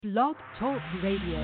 Blog Talk Radio.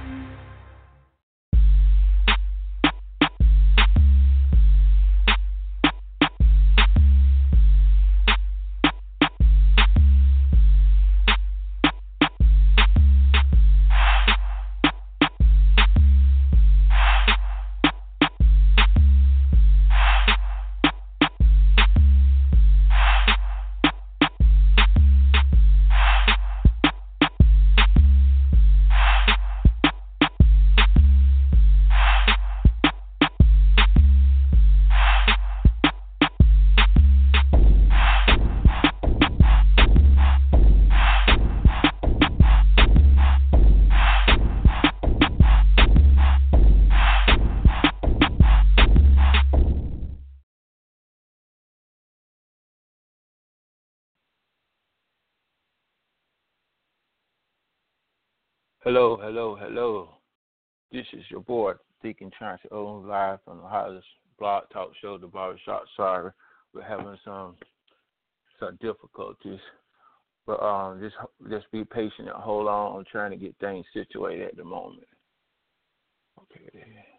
Hello, hello, hello. This is your boy, Deacon Chauncey Owens, live from the hottest blog talk show, The Barbershop. Sorry, we're having some difficulties, but just be patient and hold on. I'm trying to get things situated at the moment. Okay.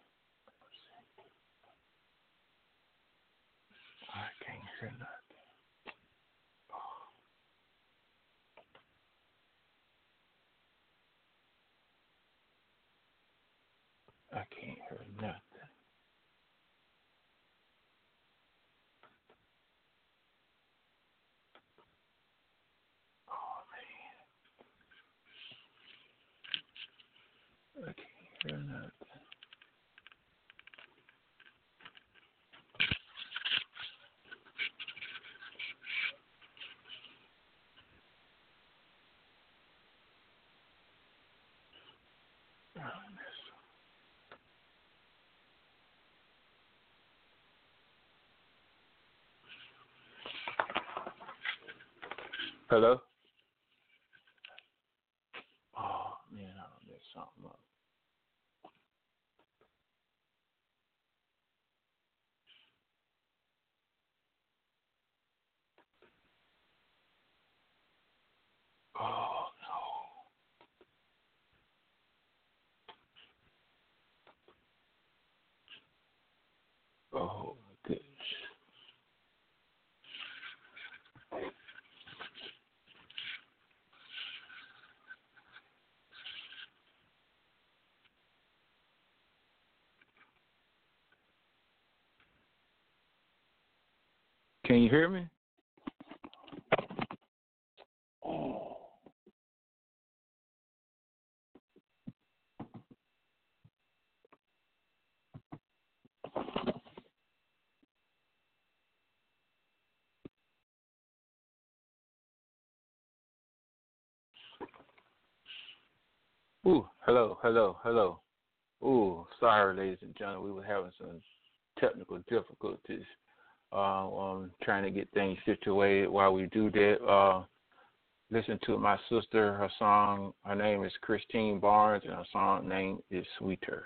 I can't hear nothing. I can't hear nothing. Oh, man. I can't hear nothing. Hello? Oh, man, I messed something up. Oh, no. Oh, my goodness. Can you hear me? Oh. Ooh, hello, hello, hello. Ooh, sorry, ladies and gentlemen. We were having some technical difficulties. Trying to get things situated. While we do that, listen to my sister. Her song, her name is Christine Barnes, and her song name is Sweeter.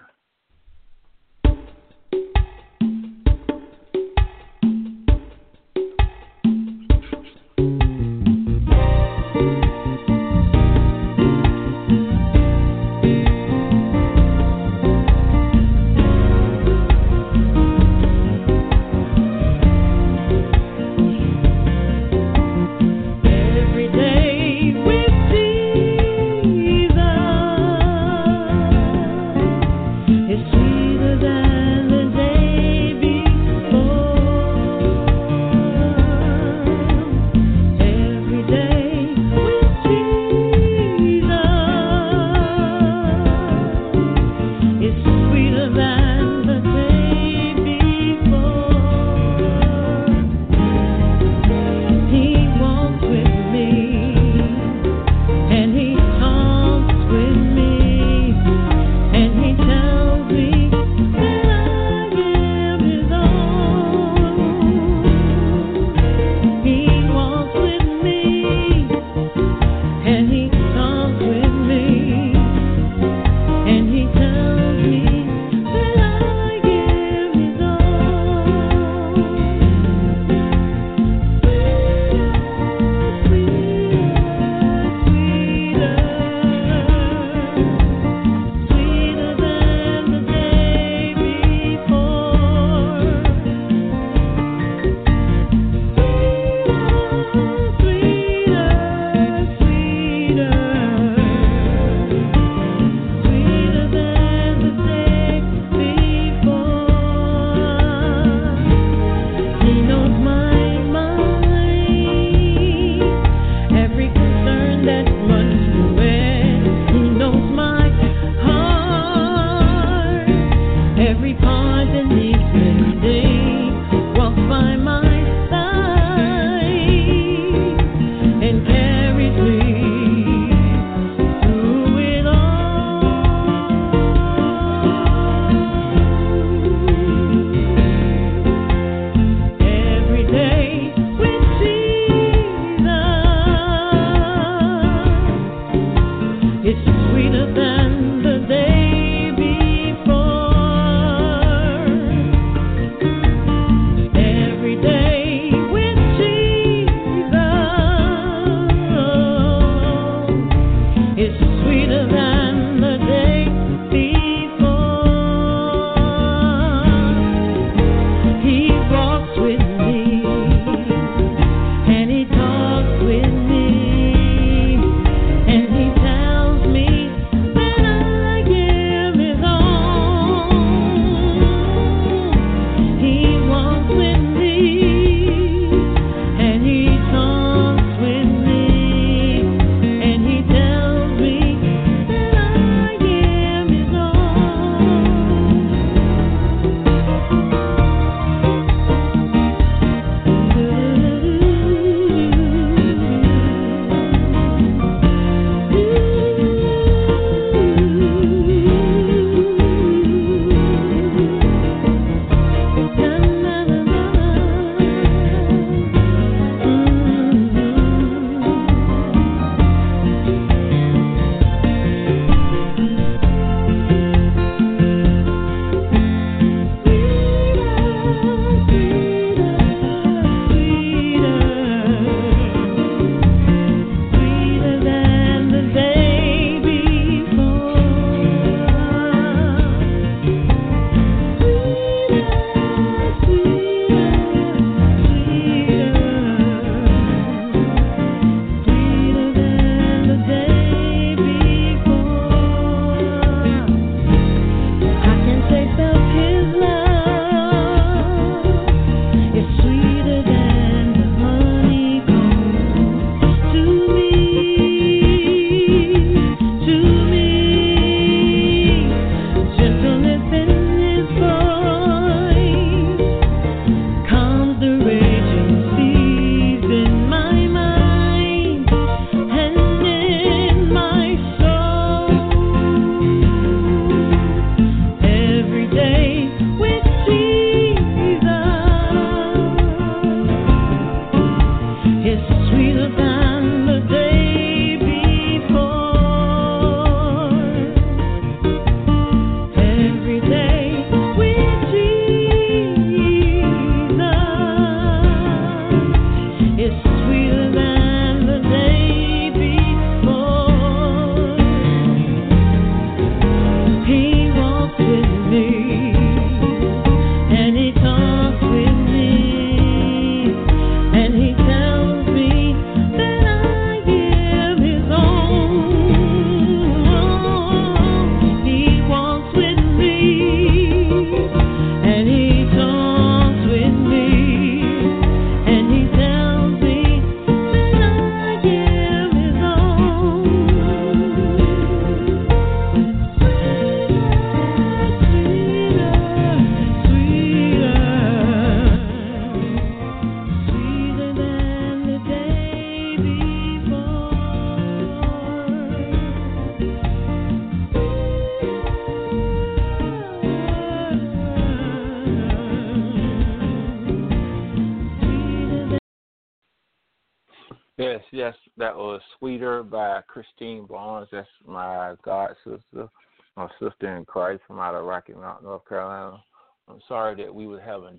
Yes, that was Sweeter by Christine Barnes. That's my god sister, my sister in Christ from out of Rocky Mount, North Carolina. I'm sorry that we were having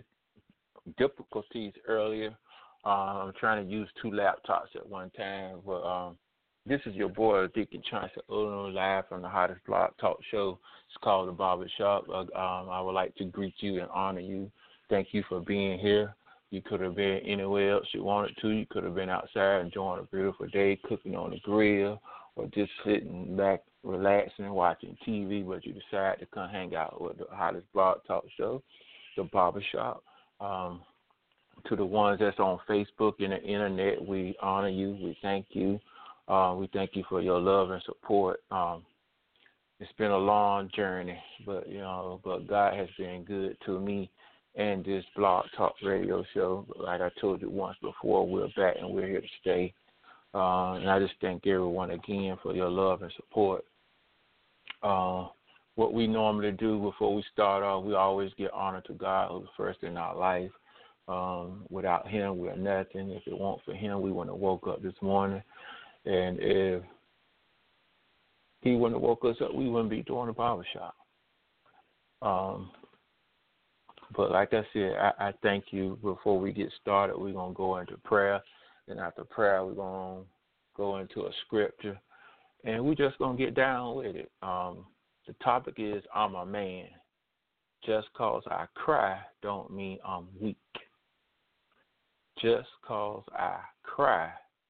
difficulties earlier. I'm trying to use two laptops at one time, but this is your boy, Deacon Chauncey Owens, live from the hottest blog talk show. It's called The Barber Shop. I would like to greet you and honor you. Thank you for being here. You could have been anywhere else you wanted to. You could have been outside enjoying a beautiful day, cooking on the grill, or just sitting back, relaxing, watching TV, but you decided to come hang out with the hottest blog talk show, The Barber Shop. To the ones that's on Facebook and the internet, we honor you. We thank you. We thank you for your love and support. It's been a long journey, but God has been good to me and this blog talk radio show. Like I told you once before, we're back and we're here to stay. And I just thank everyone again for your love and support. What we normally do before we start off, we always give honor to God, who's first in our life. Without him, we're nothing. If it weren't for him, we wouldn't have woke up this morning. And if He wouldn't have woke us up. We wouldn't be doing a barbershop. But like I said, I thank you. Before we get started, we're going to go into prayer. Then after prayer, we're going to go into a scripture. And we're just going to get down with it. The topic is, I'm a man. Just cause I cry don't mean I'm weak. Just cause I cry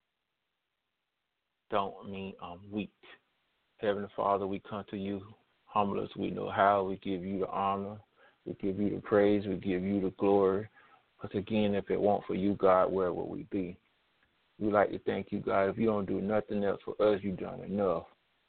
don't mean I'm weak. Heavenly Father, we come to you humble as we know how. We give you the honor. We give you the praise. We give you the glory. Because again, if it weren't for you, God, where would we be? We like to thank you, God. If you don't do nothing else for us, you've done enough.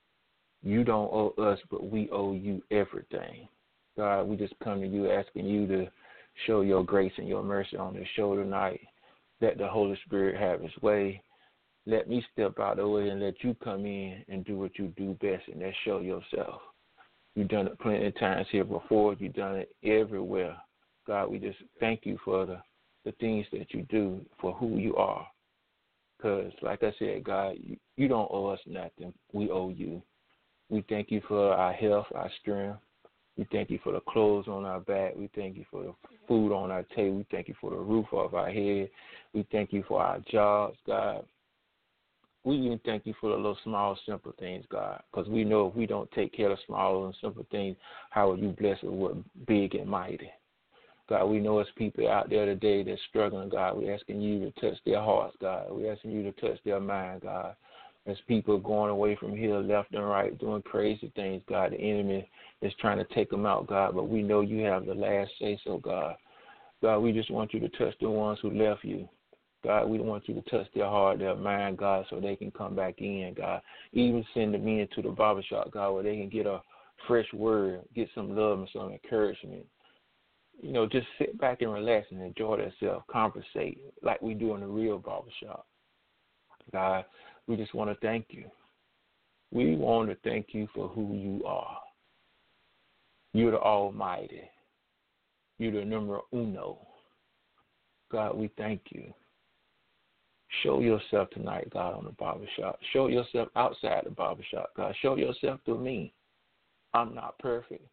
You don't owe us, but we owe you everything. God, we just come to you asking you to show your grace and your mercy on this show tonight. Let the Holy Spirit have his way. Let me step out of the way and let you come in and do what you do best, and that's show yourself. You've done it plenty of times here before. You've done it everywhere. God, we just thank you for the things that you do, for who you are. Because, like I said, God, you don't owe us nothing. We owe you. We thank you for our health, our strength. We thank you for the clothes on our back. We thank you for the food on our table. We thank you for the roof over our head. We thank you for our jobs, God. We even thank you for the little small, simple things, God, because we know if we don't take care of small and simple things, how would you bless us with big and mighty? God, we know it's people out there today that's struggling, God. We're asking you to touch their hearts, God. We're asking you to touch their mind, God. As people going away from here left and right doing crazy things, God, the enemy is trying to take them out, God, but we know you have the last say-so, God. God, we just want you to touch the ones who left you. God, we want you to touch their heart, their mind, God, so they can come back in, God. Even send them into the barbershop, God, where they can get a fresh word, get some love and some encouragement. You know, just sit back and relax and enjoy themselves, conversate like we do in the real barbershop. God, we just want to thank you. We want to thank you for who you are. You're the Almighty. You're the numero uno. God, we thank you. Show yourself tonight, God, on the barbershop. Show yourself outside the barbershop, God. Show yourself through me. I'm not perfect.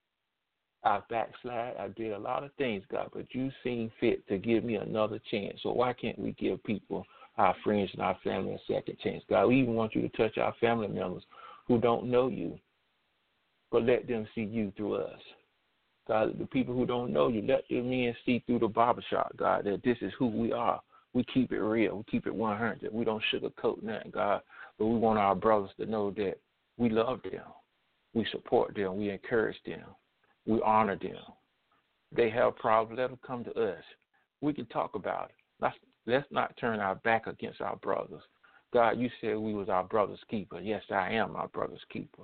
I backslide. I did a lot of things, God, but you seem fit to give me another chance. So why can't we give people, our friends and our family, a second chance, God? We even want you to touch our family members who don't know you, but let them see you through us. God, the people who don't know you, let them in see through the barbershop, God, that this is who we are. We keep it real. We keep it 100. We don't sugarcoat nothing, God, but we want our brothers to know that we love them. We support them. We encourage them. We honor them. They have problems. Let them come to us. We can talk about it. Let's not turn our back against our brothers. God, you said we was our brother's keeper. Yes, I am our brother's keeper.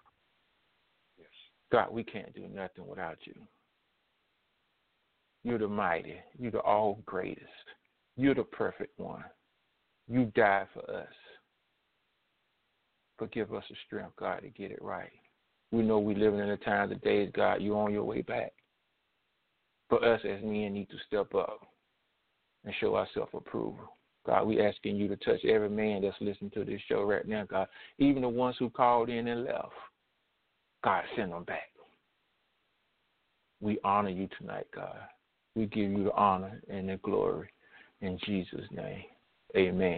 Yes. God, we can't do nothing without you. You're the mighty. You're the all greatest. You're the perfect one. You died for us. But give us the strength, God, to get it right. We know we're living in a time of days, God, you're on your way back. But us as men need to step up and show our self-approval. God, we asking you to touch every man that's listening to this show right now, God, even the ones who called in and left. God, send them back. We honor you tonight, God. We give you the honor and the glory. In Jesus' name, amen.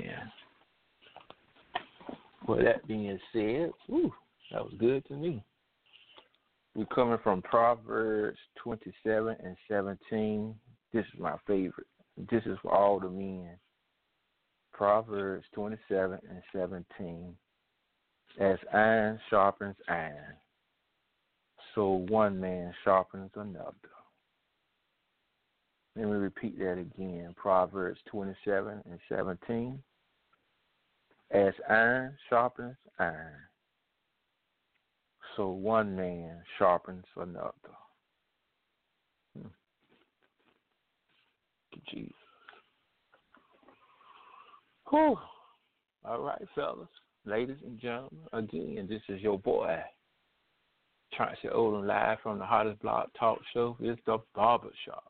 Well, that being said, that was good to me. We're coming from Proverbs 27 and 17. This is my favorite. This is for all the men. Proverbs 27 and 17. As iron sharpens iron, so one man sharpens another. Let me repeat that again. Proverbs 27 and 17. As iron sharpens iron, so one man sharpens another. Thank you, Jesus. Whew. All right, fellas, ladies and gentlemen, again, this is your boy, Chauncey Odom, live from the hottest blog talk show. It's the Barbershop.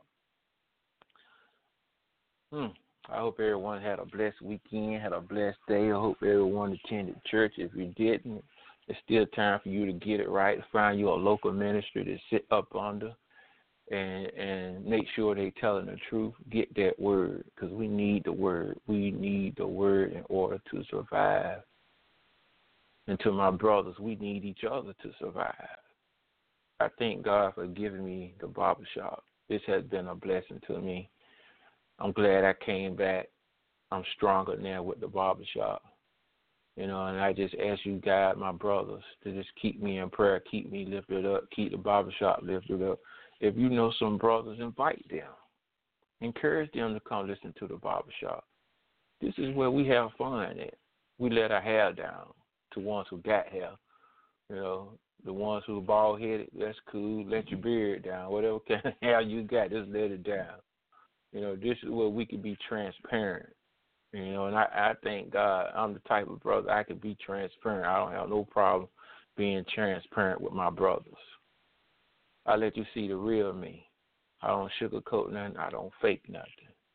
I hope everyone had a blessed weekend, had a blessed day. I hope everyone attended church. If you didn't, It's still time for you to get it right. Find you a local ministry to sit up under and make sure they telling the truth. Get that word, because we need the word. We need the word in order to survive. And to my brothers, we need each other to survive. I thank God for giving me the barbershop. This has been a blessing to me. I'm glad I came back. I'm stronger now with the barbershop. And I just ask you, God, my brothers, to just keep me in prayer, keep me lifted up, keep the barbershop lifted up. If you know some brothers, invite them. Encourage them to come listen to the barbershop. This is where we have fun at. We let our hair down to ones who got hair. The ones who are bald-headed, that's cool. Let your beard down. Whatever kind of hair you got, just let it down. This is where we can be transparent. And I thank God I'm the type of brother I can be transparent. I don't have no problem being transparent with my brothers. I let you see the real me. I don't sugarcoat nothing. I don't fake nothing.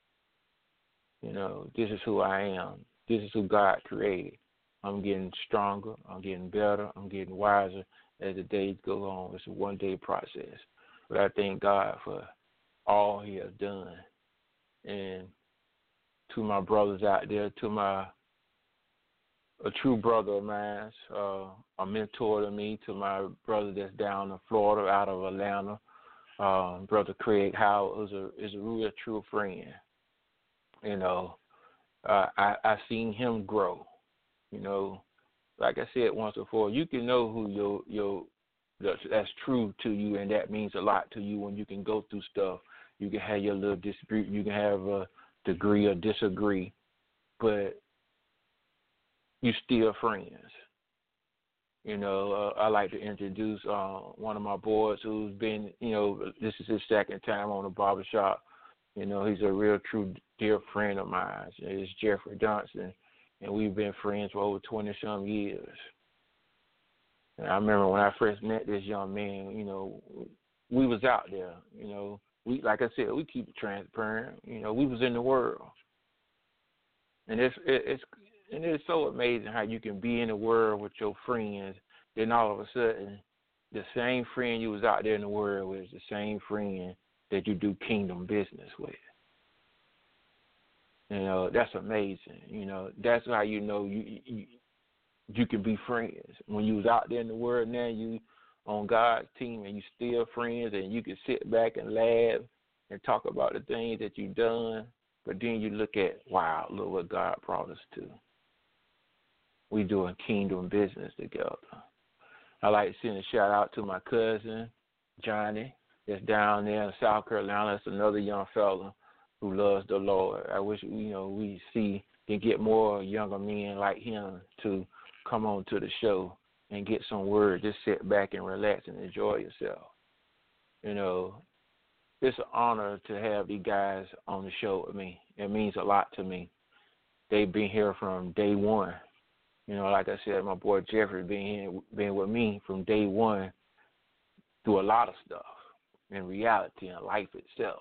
This is who I am. This is who God created. I'm getting stronger. I'm getting better. I'm getting wiser as the days go on. It's a one-day process. But I thank God for all he has done. And to my brothers out there, a true brother of mine, a mentor to me, to my brother that's down in Florida, out of Atlanta, Brother Craig Howard is a real true friend. I seen him grow. Like I said once before, you can know who that's true to you, and that means a lot to you when you can go through stuff. You can have your little dispute. You can have a degree or disagree, but you still friends. I like to introduce one of my boys who's been, this is his second time on the barbershop. He's a real true dear friend of mine. It's Jeffrey Johnson, and we've been friends for over 20-some years. And I remember when I first met this young man, we was out there, we, like I said, we keep it transparent. We was in the world. And it's so amazing how you can be in the world with your friends, then all of a sudden the same friend you was out there in the world with is the same friend that you do kingdom business with. That's amazing. That's how you can be friends. When you was out there in the world, now you on God's team and you still friends, and you can sit back and laugh and talk about the things that you've done. But then you look at, wow, look what God brought us to. We doing kingdom business together. I like to send a shout out to my cousin, Johnny, that's down there in South Carolina. That's another young fella who loves the Lord. I wish, we can get more younger men like him to come on to the show and get some word. Just sit back and relax and enjoy yourself. It's an honor to have these guys on the show with me. It means a lot to me. They've been here from day one. Like I said, my boy Jeffrey been with me from day one through a lot of stuff in reality and life itself.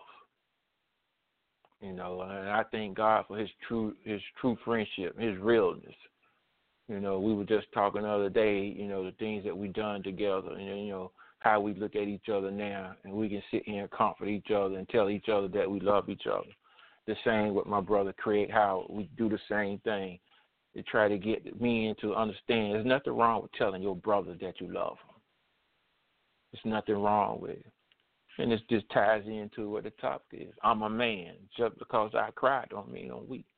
And I thank God for his true friendship, his realness. We were just talking the other day, the things that we done together, and, how we look at each other now, and we can sit here and comfort each other and tell each other that we love each other. The same with my brother Craig Howard. We do the same thing to try to get men to understand there's nothing wrong with telling your brother that you love him. There's nothing wrong with it. And this just ties into what the topic is. I'm a man. Just because I cry don't mean I'm weak.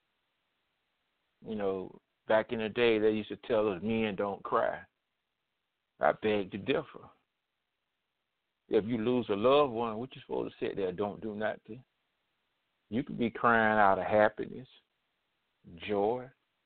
Back in the day, they used to tell us men don't cry. I beg to differ. If you lose a loved one, what you supposed to sit there, don't do nothing? You could be crying out of happiness, joy,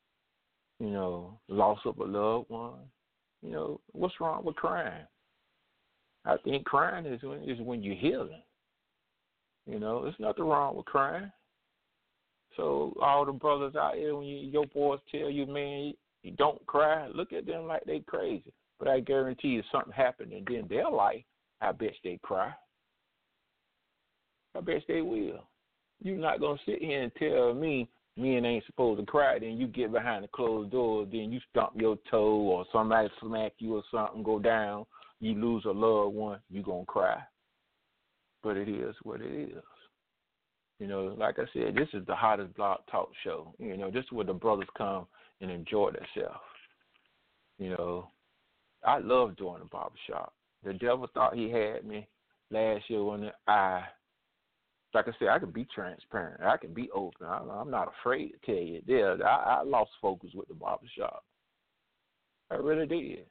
loss of a loved one. What's wrong with crying? I think crying is when you're healing. There's nothing wrong with crying. So all the brothers out here, when your boys tell you, man, you don't cry, look at them like they crazy. But I guarantee you something happened and then their life, I bet they cry. I bet they will. You're not going to sit here and tell me Men ain't supposed to cry. Then you get behind the closed door. Then you stump your toe or somebody smack you or something go down. You lose a loved one. You gonna cry. But it is what it is. You know, like I said, this is the hottest blog talk show. You know, this is where the brothers come and enjoy themselves. You know, I love doing the barbershop. The devil thought he had me last year when like I said, I could be transparent. I can be open. I'm not afraid to tell you. Yeah, I lost focus with the barbershop. I really did.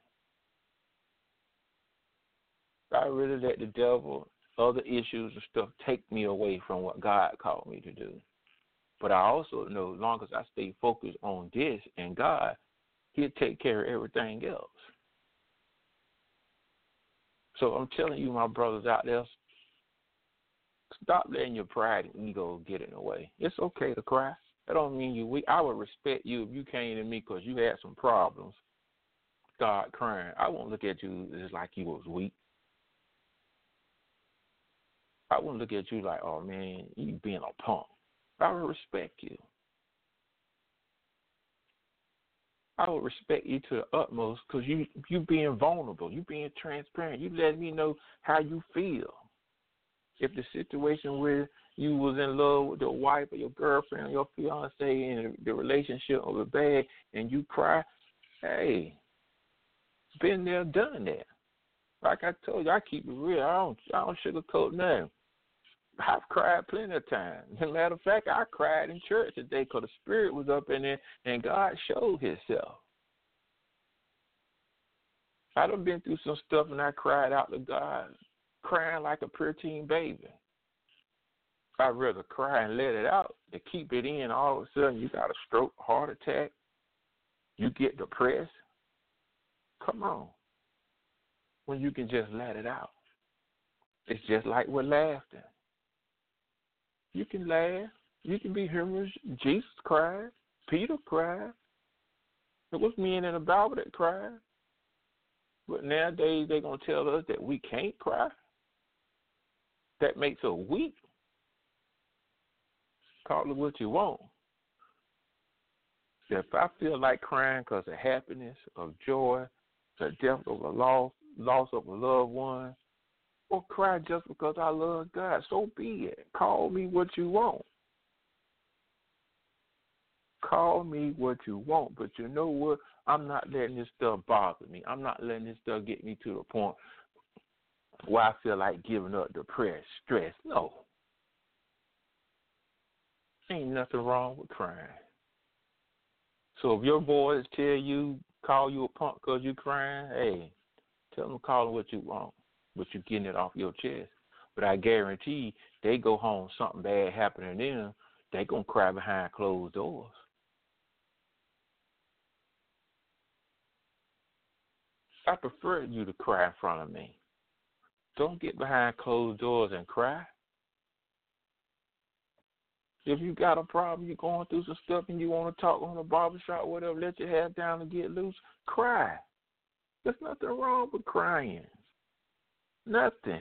I really let the devil, other issues and stuff take me away from what God called me to do. But I also know as long as I stay focused on this and God, He'll take care of everything else. So I'm telling you, my brothers out there, stop letting your pride and ego get in the way. It's okay to cry. That don't mean you're weak. I would respect you if you came to me because you had some problems. Start crying. I won't look at you as like you was weak. I wouldn't look at you like, oh, man, you being a punk. I would respect you. I would respect you to the utmost because you being vulnerable. You being transparent. You letting me know how you feel. If the situation where you was in love with your wife or your girlfriend or your fiance and the relationship was bad and you cry, hey, been there, done that. Like I told you, I keep it real. I don't sugarcoat nothing. I've cried plenty of times. As a matter of fact, I cried in church today because the Spirit was up in there and God showed Himself. I done been through some stuff and I cried out to God, crying like a preteen baby. I'd rather cry and let it out than keep it in. All of a sudden, you got a stroke, heart attack. You get depressed. Come on. When you can just let it out. It's just like with laughter. You can laugh. You can be humorous. Jesus cried. Peter cried. It was men in the Bible that cried. But nowadays they're going to tell us that we can't cry. That makes us weak. Call it what you want. If I feel like crying because of happiness, of joy, the death of a loss of a loved one, or cry just because I love God, so be it. Call me what you want. Call me what you want. But you know what? I'm not letting this stuff bother me. I'm not letting this stuff get me to the point where I feel like giving up, depressed, stressed. No. Ain't nothing wrong with crying. So if your boys call you a punk because you crying, hey, tell them to call it what you want. But you're getting it off your chest. But I guarantee they go home, something bad happening to them, they going to cry behind closed doors. I prefer you to cry in front of me. Don't get behind closed doors and cry. If you got a problem, you're going through some stuff and you want to talk on a barbershop, whatever, let your hair down and get loose, cry. There's nothing wrong with crying. Nothing.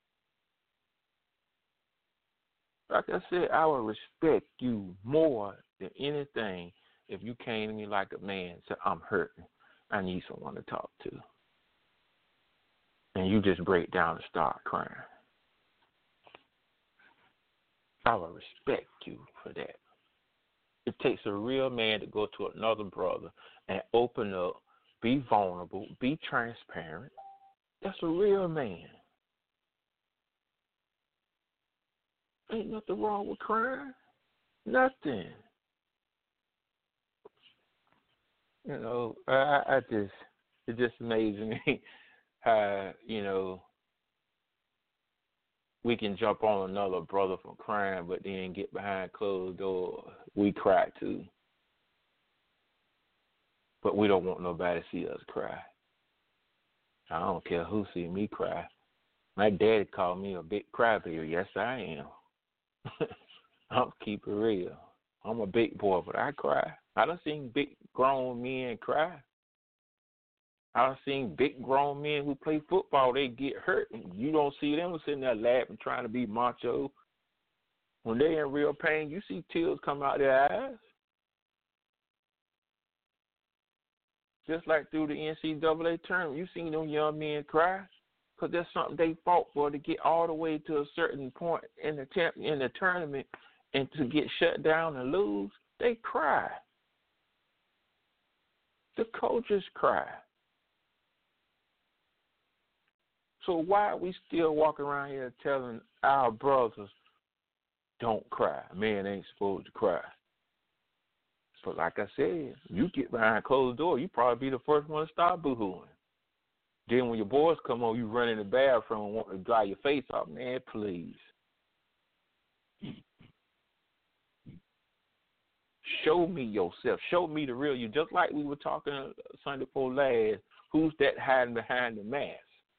Like I said, I would respect you more than anything if you came to me like a man and said, I'm hurting. I need someone to talk to. And you just break down and start crying. I would respect you for that. It takes a real man to go to another brother and open up, be vulnerable, be transparent. That's a real man. Ain't nothing wrong with crying. Nothing. You know, it's just amazing me how, you know, we can jump on another brother from crying, but then get behind closed doors. We cry too. But we don't want nobody to see us cry. I don't care who see me cry. My daddy called me a big crybaby. Yes, I am. I'm keep it real. I'm a big boy, but I cry. I done seen big grown men cry. I done seen big grown men who play football, they get hurt. And you don't see them sitting there laughing, trying to be macho. When they're in real pain, you see tears come out their eyes. just like through the NCAA tournament. You seen them young men cry because that's something they fought for to get all the way to a certain point in the tournament, and to get shut down and lose, they cry. The coaches cry. So why are we still walking around here telling our brothers, don't cry? Man ain't supposed to cry. But like I said, you get behind closed door, you probably be the first one to start boo-hooing. Then when your boys come home, you run in the bathroom and want to dry your face off. Man, please. Show me yourself. Show me the real you. Just like we were talking Sunday before last, who's that hiding behind the mask?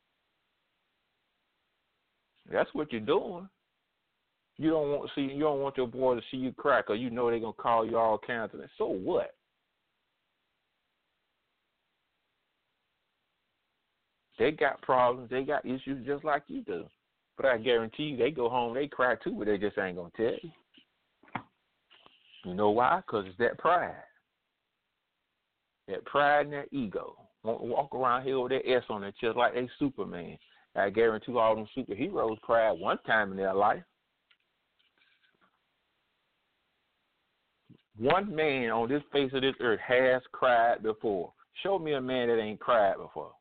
That's what you're doing. You don't want your boy to see you cry because you know they're gonna call you all kinds of things. So what? They got problems, they got issues just like you do. But I guarantee you, they go home, they cry too, but they just ain't gonna tell you. You know why? Because it's that pride. That pride and that ego. Walk around here with that S on their chest like they Superman. I guarantee all them superheroes cried one time in their life. One man on this face of this earth has cried before. Show me a man that ain't cried before.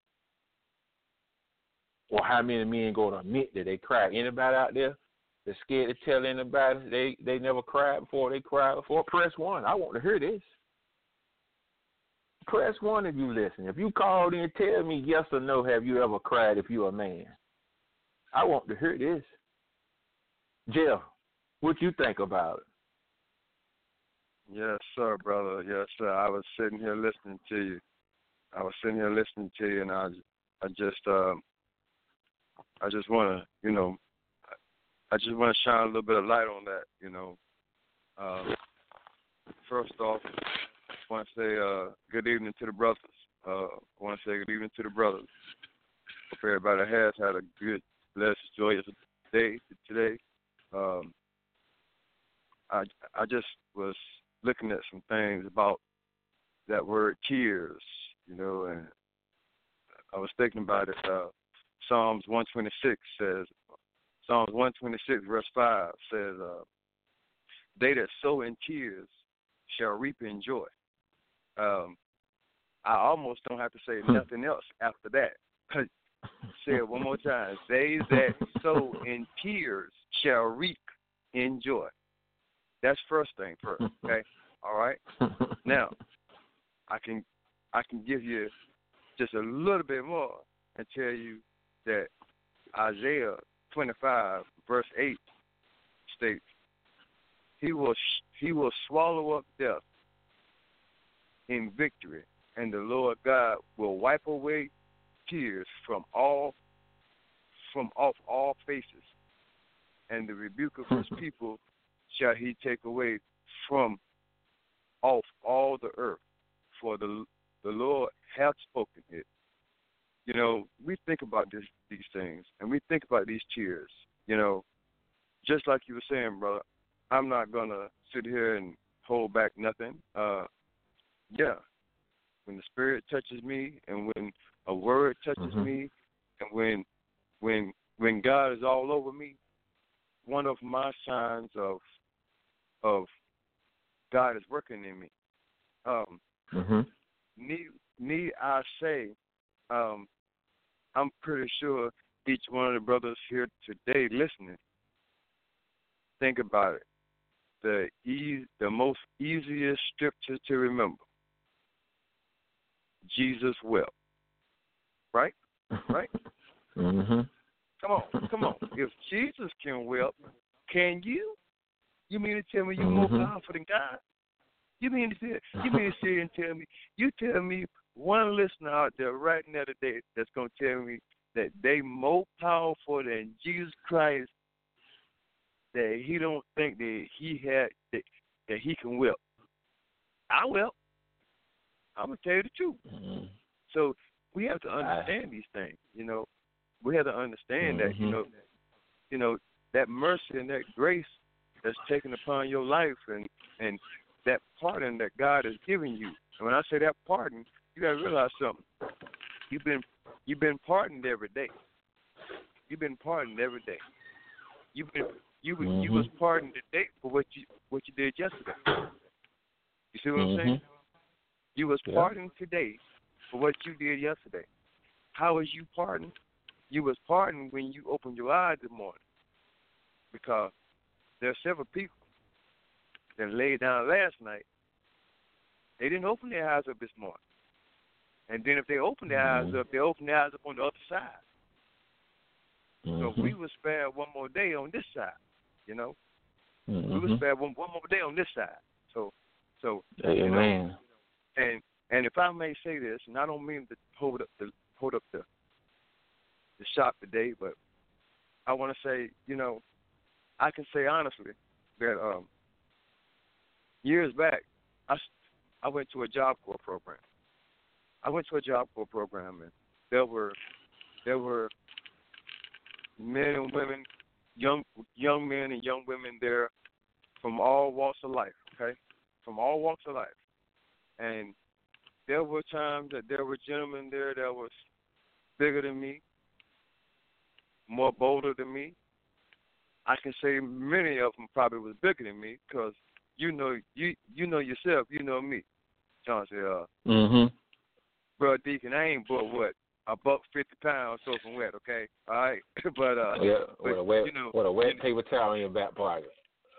Or how many men going to admit that they cried? Anybody out there that's scared to tell anybody they never cried before, they cried before? Press 1. I want to hear this. Press 1 if you listen. If you called in, tell me yes or no, have you ever cried if you're a man? I want to hear this. Jeff, what you think about it? Yes, sir, brother. Yes, sir. I was sitting here listening to you. And I just want to, I just want to shine a little bit of light on that, First off, I want to say good evening to the brothers. Hope everybody has had a good, blessed, joyous day today. I just was looking at some things about that word tears, and I was thinking about it. Psalms 126 verse 5 says, they that sow in tears shall reap in joy. I almost don't have to say nothing else after that. Say it one more time. They that sow in tears shall reap in joy. That's first thing first, okay? All right? Now, I can give you just a little bit more and tell you that Isaiah 25, verse 8 states, he will swallow up death in victory, and the Lord God will wipe away tears from off all faces, and the rebuke of his people shall he take away from off all the earth, for the Lord hath spoken it. We think about these things, and we think about these tears, just like you were saying, brother. I'm not going to sit here and hold back nothing. Yeah, when the Spirit touches me, and when a word touches me, and when God is all over me, one of my signs of God is working in me. Need I say, I'm pretty sure each one of the brothers here today listening, think about it. The most easiest scripture to remember. Jesus wept. Right? Right? Mm-hmm. Come on. If Jesus can weep, can you? You mean to tell me you're more powerful than God? You mean to sit and tell me? You tell me one listener out there right now today that's going to tell me that they more powerful than Jesus Christ, that he don't think that that he can whip. I will. I'm going to tell you the truth. Mm-hmm. So we have to understand these things, We have to understand that, that mercy and that grace that's taken upon your life, and that pardon that God has given you. And when I say that pardon, You gotta realize something. You've been pardoned every day. You've been pardoned every day. You was pardoned today for what you did yesterday. You see what I'm saying? You was pardoned today for what you did yesterday. How was you pardoned? You was pardoned when you opened your eyes this morning. Because there are several people that laid down last night. They didn't open their eyes up this morning. And then if they open their eyes up, they open their eyes up on the other side. So we were spared one more day on this side, you know. We were spared one more day on this side. So you know, and if I may say this, and I don't mean to hold up the shop today, but I want to say, you know, I can say honestly that years back, I went to a Job Corps program. And there were men and women, young men and young women there from all walks of life, okay? From all walks of life. And there were times that there were gentlemen there that was bigger than me, more bolder than me. I can say many of them probably was bigger than me because you know yourself, you know me. John said, Bro, Deacon, I ain't but what? $150 soaking wet, okay? All right? But with a wet paper towel in your back pocket.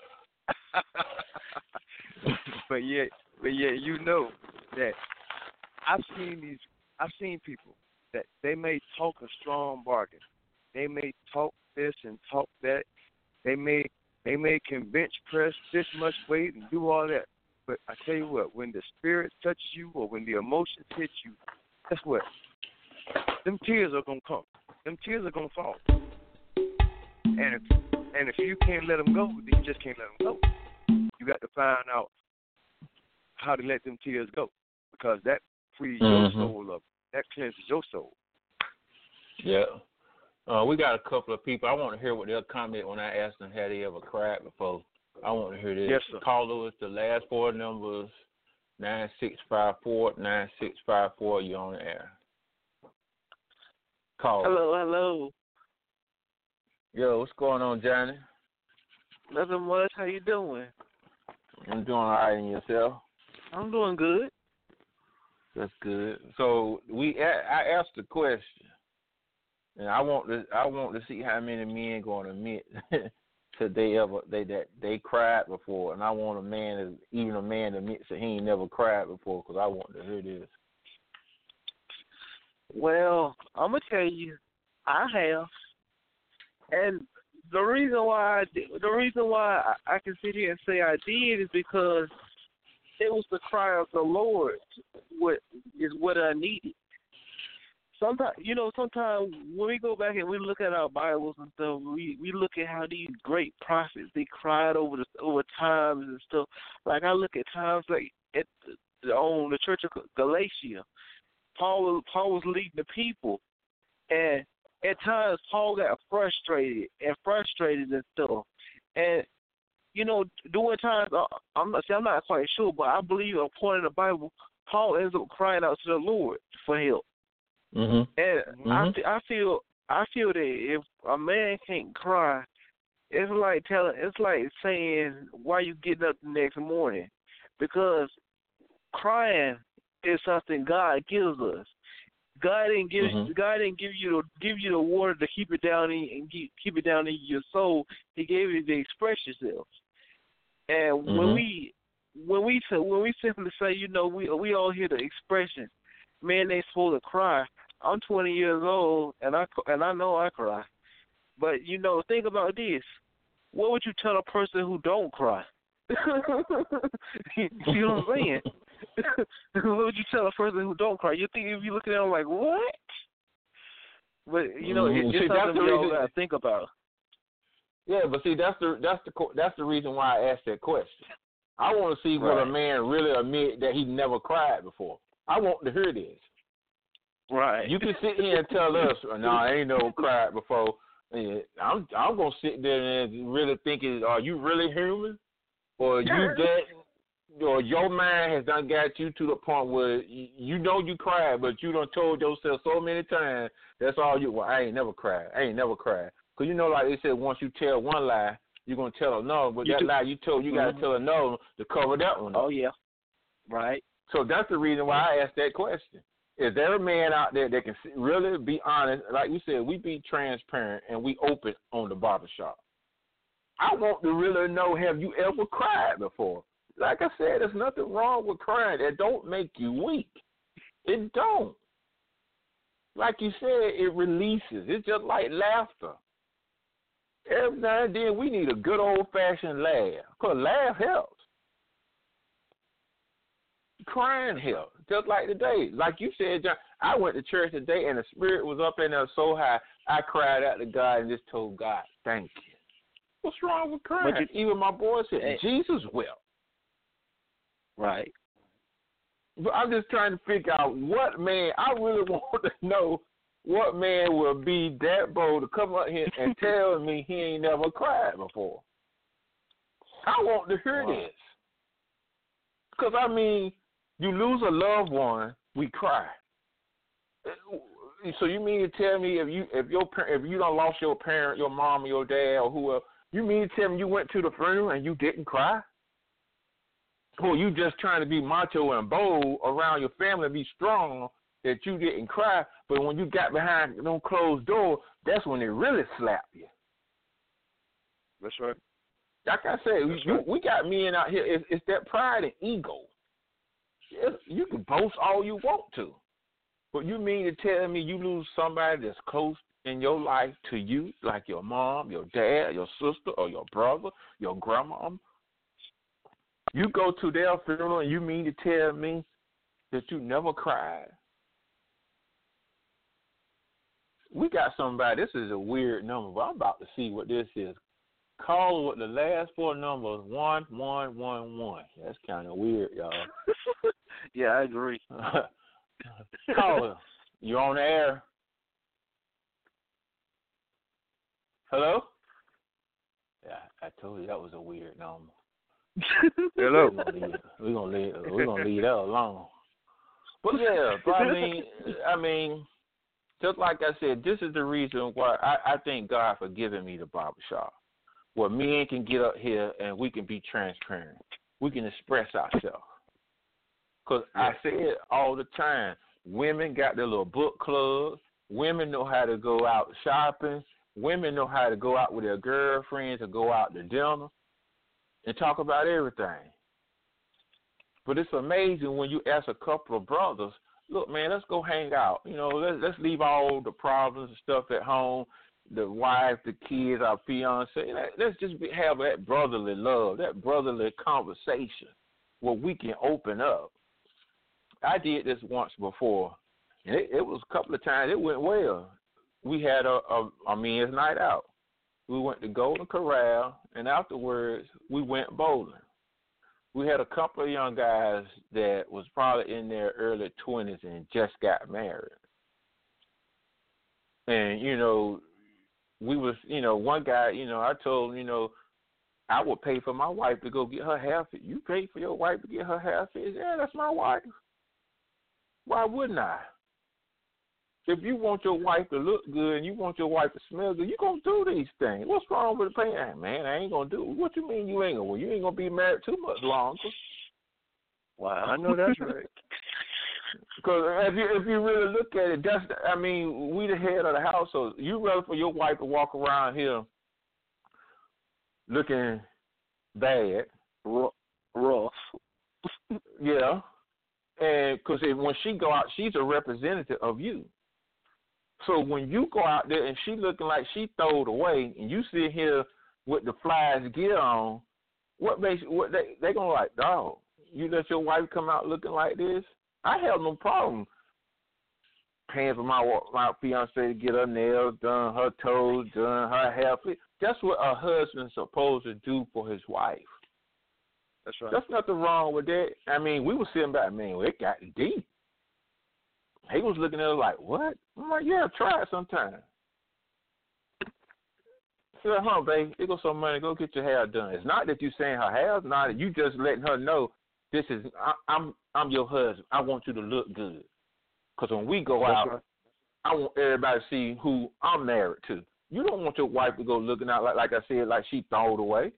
but yet you know that I've seen people that they may talk a strong bargain. They may talk this and talk that. They may can bench press this much weight and do all that. But I tell you what, when the spirit touches you or when the emotions hit you, guess what? Them tears are gonna come. Them tears are gonna fall. And if you can't let them go, then you just can't let them go. You got to find out how to let them tears go, because that frees your soul up. That cleanses your soul. Yeah. We got a couple of people. I want to hear what they'll comment when I ask them had they ever cried before. I want to hear this. Yes, sir. Call us. The last four numbers, 9654. 9654. You're on the air. Call. Hello. Yo, what's going on, Johnny? Nothing much. How you doing? I'm doing all right. And yourself? I'm doing good. That's good. So I asked the question, and I want to see how many men going to admit that they cried before, and I want a man admits that he ain't never cried before, because I want to hear this. Well, I'm gonna tell you, I have, and the reason why I can sit here and say I did is because it was the cry of the Lord, what I needed. Sometimes when we go back and we look at our Bibles and stuff, we look at how these great prophets, they cried over times and stuff. Like I look at times like on the Church of Galatia, Paul was leading the people, and at times Paul got frustrated and stuff. And during times I'm not quite sure, but I believe at a point in the Bible, Paul ends up crying out to the Lord for help. And I feel that if a man can't cry, it's like saying why you getting up the next morning, because crying is something God gives us. God didn't give you the water to keep it down in your soul. He gave you to express yourself. And when we simply say, we all hear the expression, man, they supposed to cry. I'm 20 years old and I know I cry. But think about this. What would you tell a person who don't cry? You know what I'm saying? What would you tell a person who don't cry? You think if you look at them like, what? But it's something we all gotta think about. Yeah, but see, that's the reason why I asked that question. I want to see what a man really admit that he never cried before. I want to hear this. Right. You can sit here and tell us, no, I ain't never cried before. I'm gonna sit there and really thinking, are you really human, or are you that? your mind has done got you to the point where you know you cried, but you done told yourself so many times that's all you. Well, I ain't never cried. I ain't never cried. Cause you know, like they said, once you tell one lie, you're gonna tell another. But that lie you told, you gotta tell another to cover that one. Oh yeah, right. So that's the reason why I asked that question. Is there a man out there that can really be honest? Like you said, we be transparent and we open on the barbershop. I want to really know, have you ever cried before? Like I said, there's nothing wrong with crying. That don't make you weak. It don't. Like you said, it releases. It's just like laughter. Every now and then we need a good old-fashioned laugh. Because laugh helps. Crying helps. Just like today. Like you said, John, I went to church today and the spirit was up in there so high, I cried out to God and just told God, thank you. What's wrong with crying? Even my boy said, Jesus wept. Right. But I'm just trying to figure out what man, I really want to know what man will be that bold to come up here and tell me he ain't never cried before. I want to hear this. Because, I mean, you lose a loved one, we cry. So you mean to tell me if you done lost your parent, your mom or your dad or whoever, you mean to tell me you went to the funeral and you didn't cry? Or you just trying to be macho and bold around your family, be strong, that you didn't cry, but when you got behind them closed doors, that's when it really slapped you. That's right. Like I said, we got men out here, it's that pride and ego. You can boast all you want to, but you mean to tell me you lose somebody that's close in your life to you, like your mom, your dad, your sister, or your brother, your grandma? You go to their funeral and you mean to tell me that you never cried? We got somebody, this is a weird number, but I'm about to see what this is. Call with the last four numbers, 1111. That's kind of weird, y'all. Yeah, I agree. Caller, you on the air? Hello? Yeah, I told you that was a weird number. Hello. We're gonna leave that alone. But yeah, but I mean, just like I said, this is the reason why I thank God for giving me the barbershop, where men can get up here and we can be transparent. We can express ourselves. Because I say it all the time, women got their little book clubs. Women know how to go out shopping. Women know how to go out with their girlfriends or go out to dinner and talk about everything. But it's amazing when you ask a couple of brothers, look, man, let's go hang out. You know, let's leave all the problems and stuff at home, the wife, the kids, our fiance. Let's just have that brotherly love, that brotherly conversation where we can open up. I did this once before, and it was a couple of times. It went well. We had a men's night out. We went to Golden Corral, and afterwards we went bowling. We had a couple of young guys that was probably in their early 20s and just got married. And, you know, we was, you know, one guy, you know, I told him, you know, I would pay for my wife to go get her hair fit. You pay for your wife to get her hair fit? Yeah, that's my wife. Why wouldn't I? If you want your wife to look good and you want your wife to smell good, you're going to do these things. What's wrong with paying? Man, I ain't going to do it. What you mean you ain't going to? Well, you ain't going to be married too much longer. Wow, I know that's right. Because if you really look at it, we the head of the household. You rather for your wife to walk around here looking bad. Rough. Yeah. And because when she go out, she's a representative of you. So when you go out there and she looking like she throwed away, and you sit here with the flies gear on, what they gonna like? Dog, you let your wife come out looking like this? I have no problem paying for my fiance to get her nails done, her toes done, her hair. That's what a husband's supposed to do for his wife. That's right. There's nothing wrong with that. I mean, we were sitting back, man, it got deep. He was looking at her like, what? I'm like, yeah, try it sometime. She said, babe, here goes some money. Go get your hair done. It's not that you saying her hair's not. You just letting her know I'm your husband. I want you to look good. Because when we go out, right. I want everybody to see who I'm married to. You don't want your wife to go looking out like I said, like she thrown away.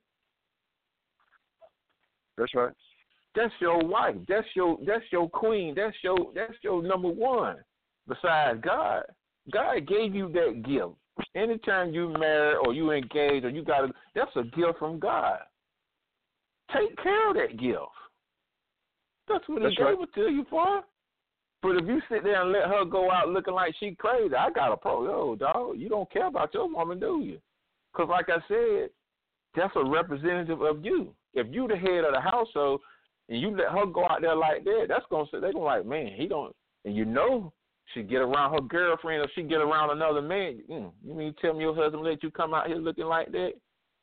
That's right. That's your wife. That's your queen. That's your number one. Besides God, God gave you that gift. Anytime you marry or you engage or you that's a gift from God. Take care of that gift. That's what He gave it to you for. But if you sit there and let her go out looking like she crazy, I got a problem. Yo, dog, you don't care about your woman, do you? Because like I said, that's a representative of you. If you the head of the household and you let her go out there like that, they're going to like, man, he don't, and you know she get around her girlfriend or she get around another man. You mean tell me your husband let you come out here looking like that?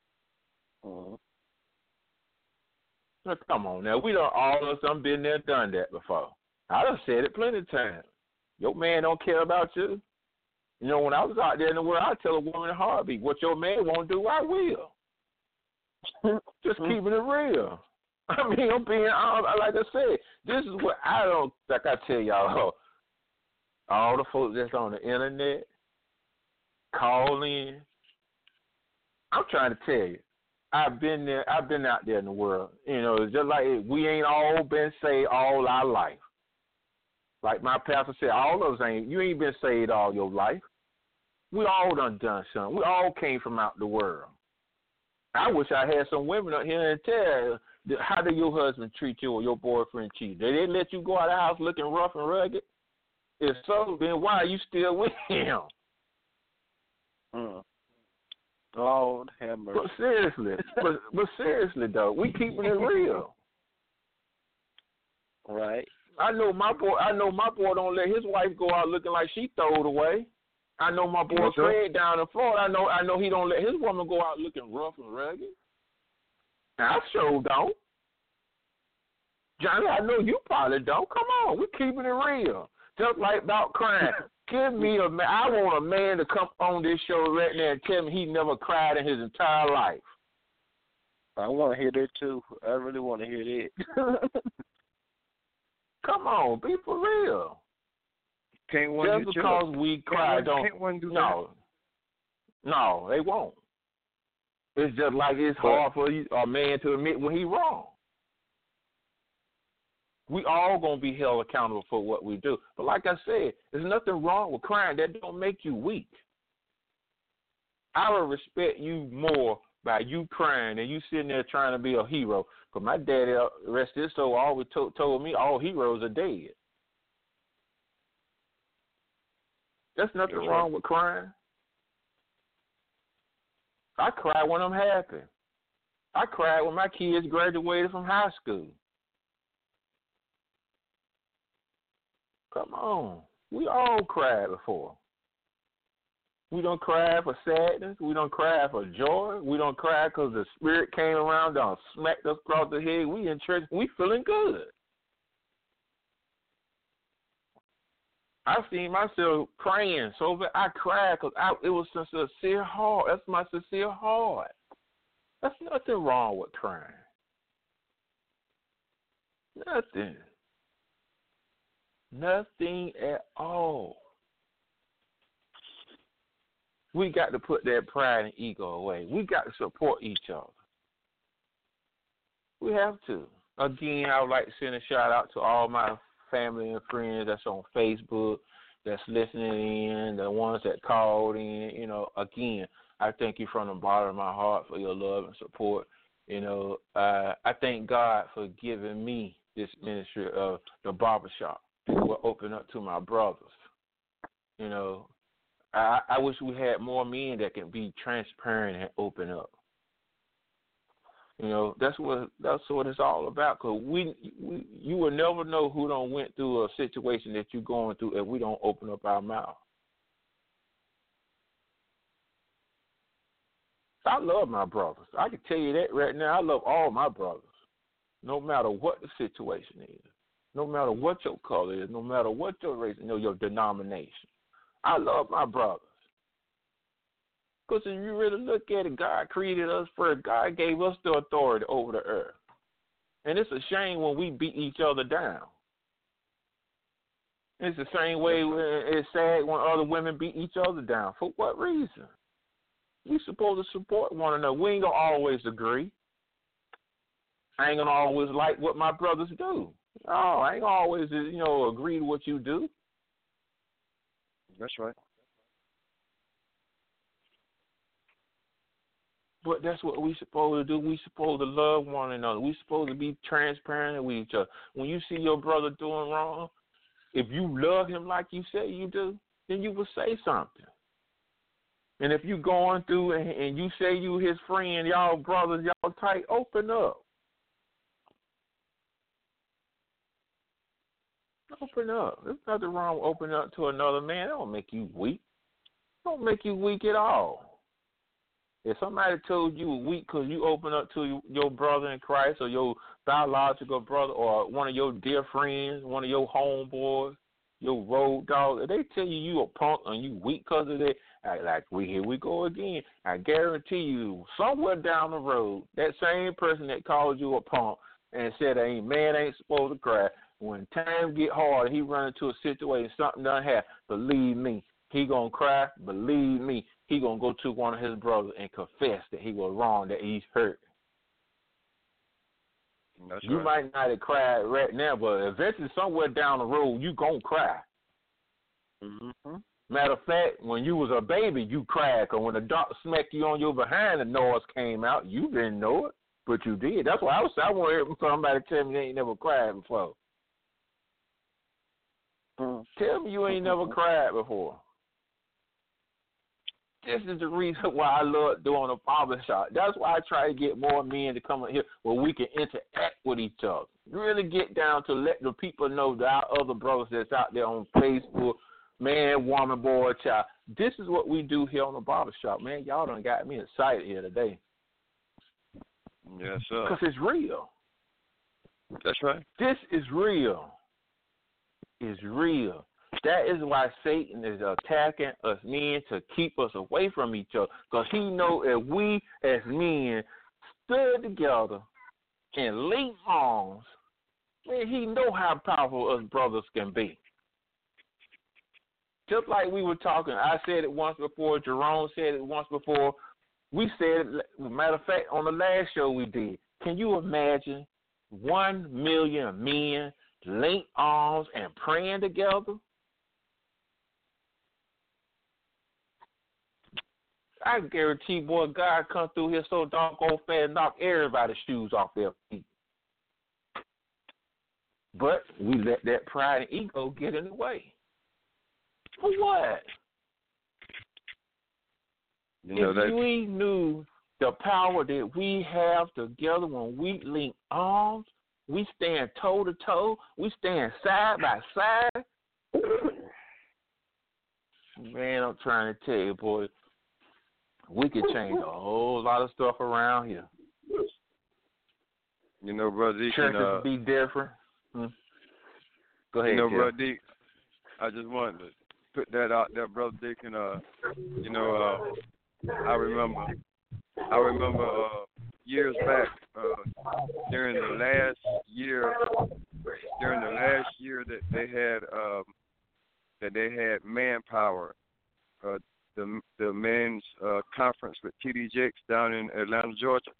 Now, come on now. All of us done been there, done that before. I done said it plenty of times. Your man don't care about you. You know, when I was out there in the world, I'd tell a woman in a heartbeat, what your man won't do, I will. Just keeping it real. I mean, I'm being like I said, this is what I don't, like I tell y'all, all the folks that's on the internet, call in. I'm trying to tell you, I've been there, I've been out there in the world. You know, it's just like we ain't all been saved all our life. Like my pastor said, all of us you ain't been saved all your life. We all done something. We all came from out the world. I wish I had some women up here and tell, how did your husband treat you or your boyfriend treat you? Did they let you go out of the house looking rough and rugged? If so, then why are you still with him? Lord have mercy. But seriously though, we keeping it real. Right. I know my boy don't let his wife go out looking like she throwed away. I know my boy Craig down in Florida. I know he don't let his woman go out looking rough and rugged. Now, I sure don't. Johnny, I know you probably don't. Come on, we keeping it real. Just like about crying. Give me a man. I want a man to come on this show right now and tell me he never cried in his entire life. I want to hear that too. I really want to hear that. Come on, be for real. Can't one just because we cry, can't one do no, that? No, they won't. It's just like it's hard for a man to admit when he's wrong. We all gonna be held accountable for what we do. But like I said, there's nothing wrong with crying. That don't make you weak. I will respect you more by you crying than you sitting there trying to be a hero. Because my daddy, rest his soul, always told me all heroes are dead. There's nothing wrong with crying. I cry when I'm happy. I cried when my kids graduated from high school. Come on. We all cried before. We don't cry for sadness. We don't cry for joy. We don't cry because the Spirit came around and smacked us across the head. We in church. We feeling good. I seen myself praying so bad. I cried because it was a sincere heart. That's my sincere heart. There's nothing wrong with crying. Nothing. Nothing at all. We got to put that pride and ego away. We got to support each other. We have to. Again, I would like to send a shout out to all my family and friends that's on Facebook, that's listening in, the ones that called in. You know, again, I thank you from the bottom of my heart for your love and support. You know, I thank God for giving me this ministry of the barbershop. Will open up to my brothers. You know, I wish we had more men that can be transparent and open up. You know, that's what it's all about. Cause you will never know who done went through a situation that you're going through if we don't open up our mouth. I love my brothers. I can tell you that right now. I love all my brothers, no matter what the situation is, no matter what your color is, no matter what your race, your denomination. I love my brothers. Because if you really look at it, God created us first. God gave us the authority over the earth. And it's a shame when we beat each other down. It's the same way it's sad when other women beat each other down. For what reason? We supposed to support one another. We ain't going to always agree. I ain't going to always like what my brothers do. Oh, I ain't gonna always, agree to what you do. That's right. But that's what we supposed to do. We supposed to love one another. We supposed to be transparent with each other. When you see your brother doing wrong, if you love him like you say you do, then you will say something. And if you going through and you say you his friend, y'all brothers, y'all tight, open up. Open up. There's nothing wrong with opening up to another man. That don't make you weak. It don't make you weak at all. If somebody told you were weak because you open up to your brother in Christ or your biological brother or one of your dear friends, one of your homeboys, your road dog, if they tell you a punk and you weak because of that, here we go again. I guarantee you, somewhere down the road, that same person that called you a punk and said man ain't supposed to cry, when times get hard, he run into a situation, something done happen, believe me, he going to cry, believe me, he going to go to one of his brothers and confess that he was wrong, that he's hurt. That's you right. might not have cried right now, but eventually somewhere down the road, you going to cry. Mm-hmm. Matter of fact, when you was a baby, you cried, because when the doctor smacked you on your behind, the noise came out. You didn't know it, but you did. That's why I want to hear somebody tell me they ain't never cried before. Tell me you ain't never cried before. This is the reason why I love doing a barbershop. That's why I try to get more men to come in here where we can interact with each other. Really get down to let the people know that our other brothers that's out there on Facebook, man, woman, boy, child. This is what we do here on the barbershop, man. Y'all done got me excited here today. Yes, sir. Because it's real. That's right. This is real. It's real. That is why Satan is attacking us men to keep us away from each other. Because he knows if we as men stood together and linked arms, man, he know how powerful us brothers can be. Just like we were talking, I said it once before, Jerome said it once before. We said it, matter of fact, on the last show we did. Can you imagine 1 million men linked arms and praying together? I guarantee, boy, God come through here so doggone fast and knock everybody's shoes off their feet. But we let that pride and ego get in the way. For what? If we knew the power that we have together when we link arms, we stand toe to toe, we stand side by side. Man, I'm trying to tell you, boy, we could change a whole lot of stuff around here. You know, Brother Deacon, churches be different. Go ahead, Brother Deacon, I just wanted to put that out there, Brother Deacon. I remember years back, during the last year that they had Manpower, the men's conference with T.D. Jakes down in Atlanta, Georgia.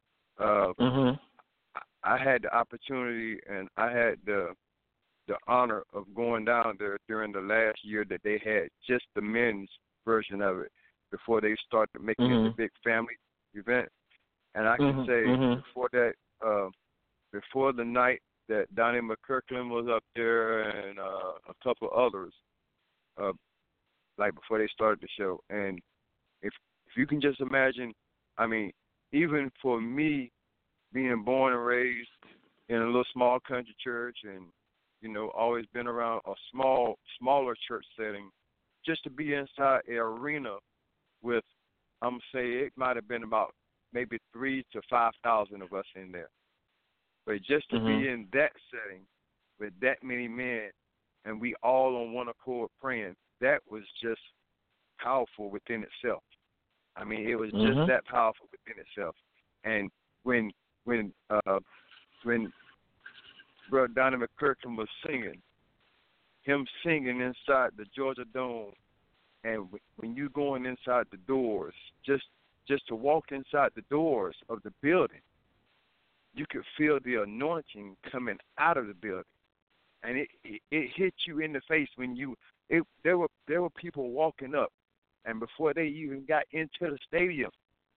I had the opportunity and I had the honor of going down there during the last year that they had just the men's version of it before they started making it a big family event. And I can say before that, before the night that Donnie McKirkland was up there and a couple others, like before they started the show. And if you can just imagine, I mean, even for me being born and raised in a little small country church and, you know, always been around a smaller church setting, just to be inside an arena with, I'm going to say it might have been about maybe 3,000 to 5,000 of us in there. But just to be in that setting with that many men and we all on one accord praying, that was just powerful within itself. I mean, it was just that powerful within itself. And when when Brother Donnie McClurkin was singing, him singing inside the Georgia Dome, and when you going inside the doors, just to walk inside the doors of the building, you could feel the anointing coming out of the building, and it hit you in the face when there were people walking up, and before they even got into the stadium,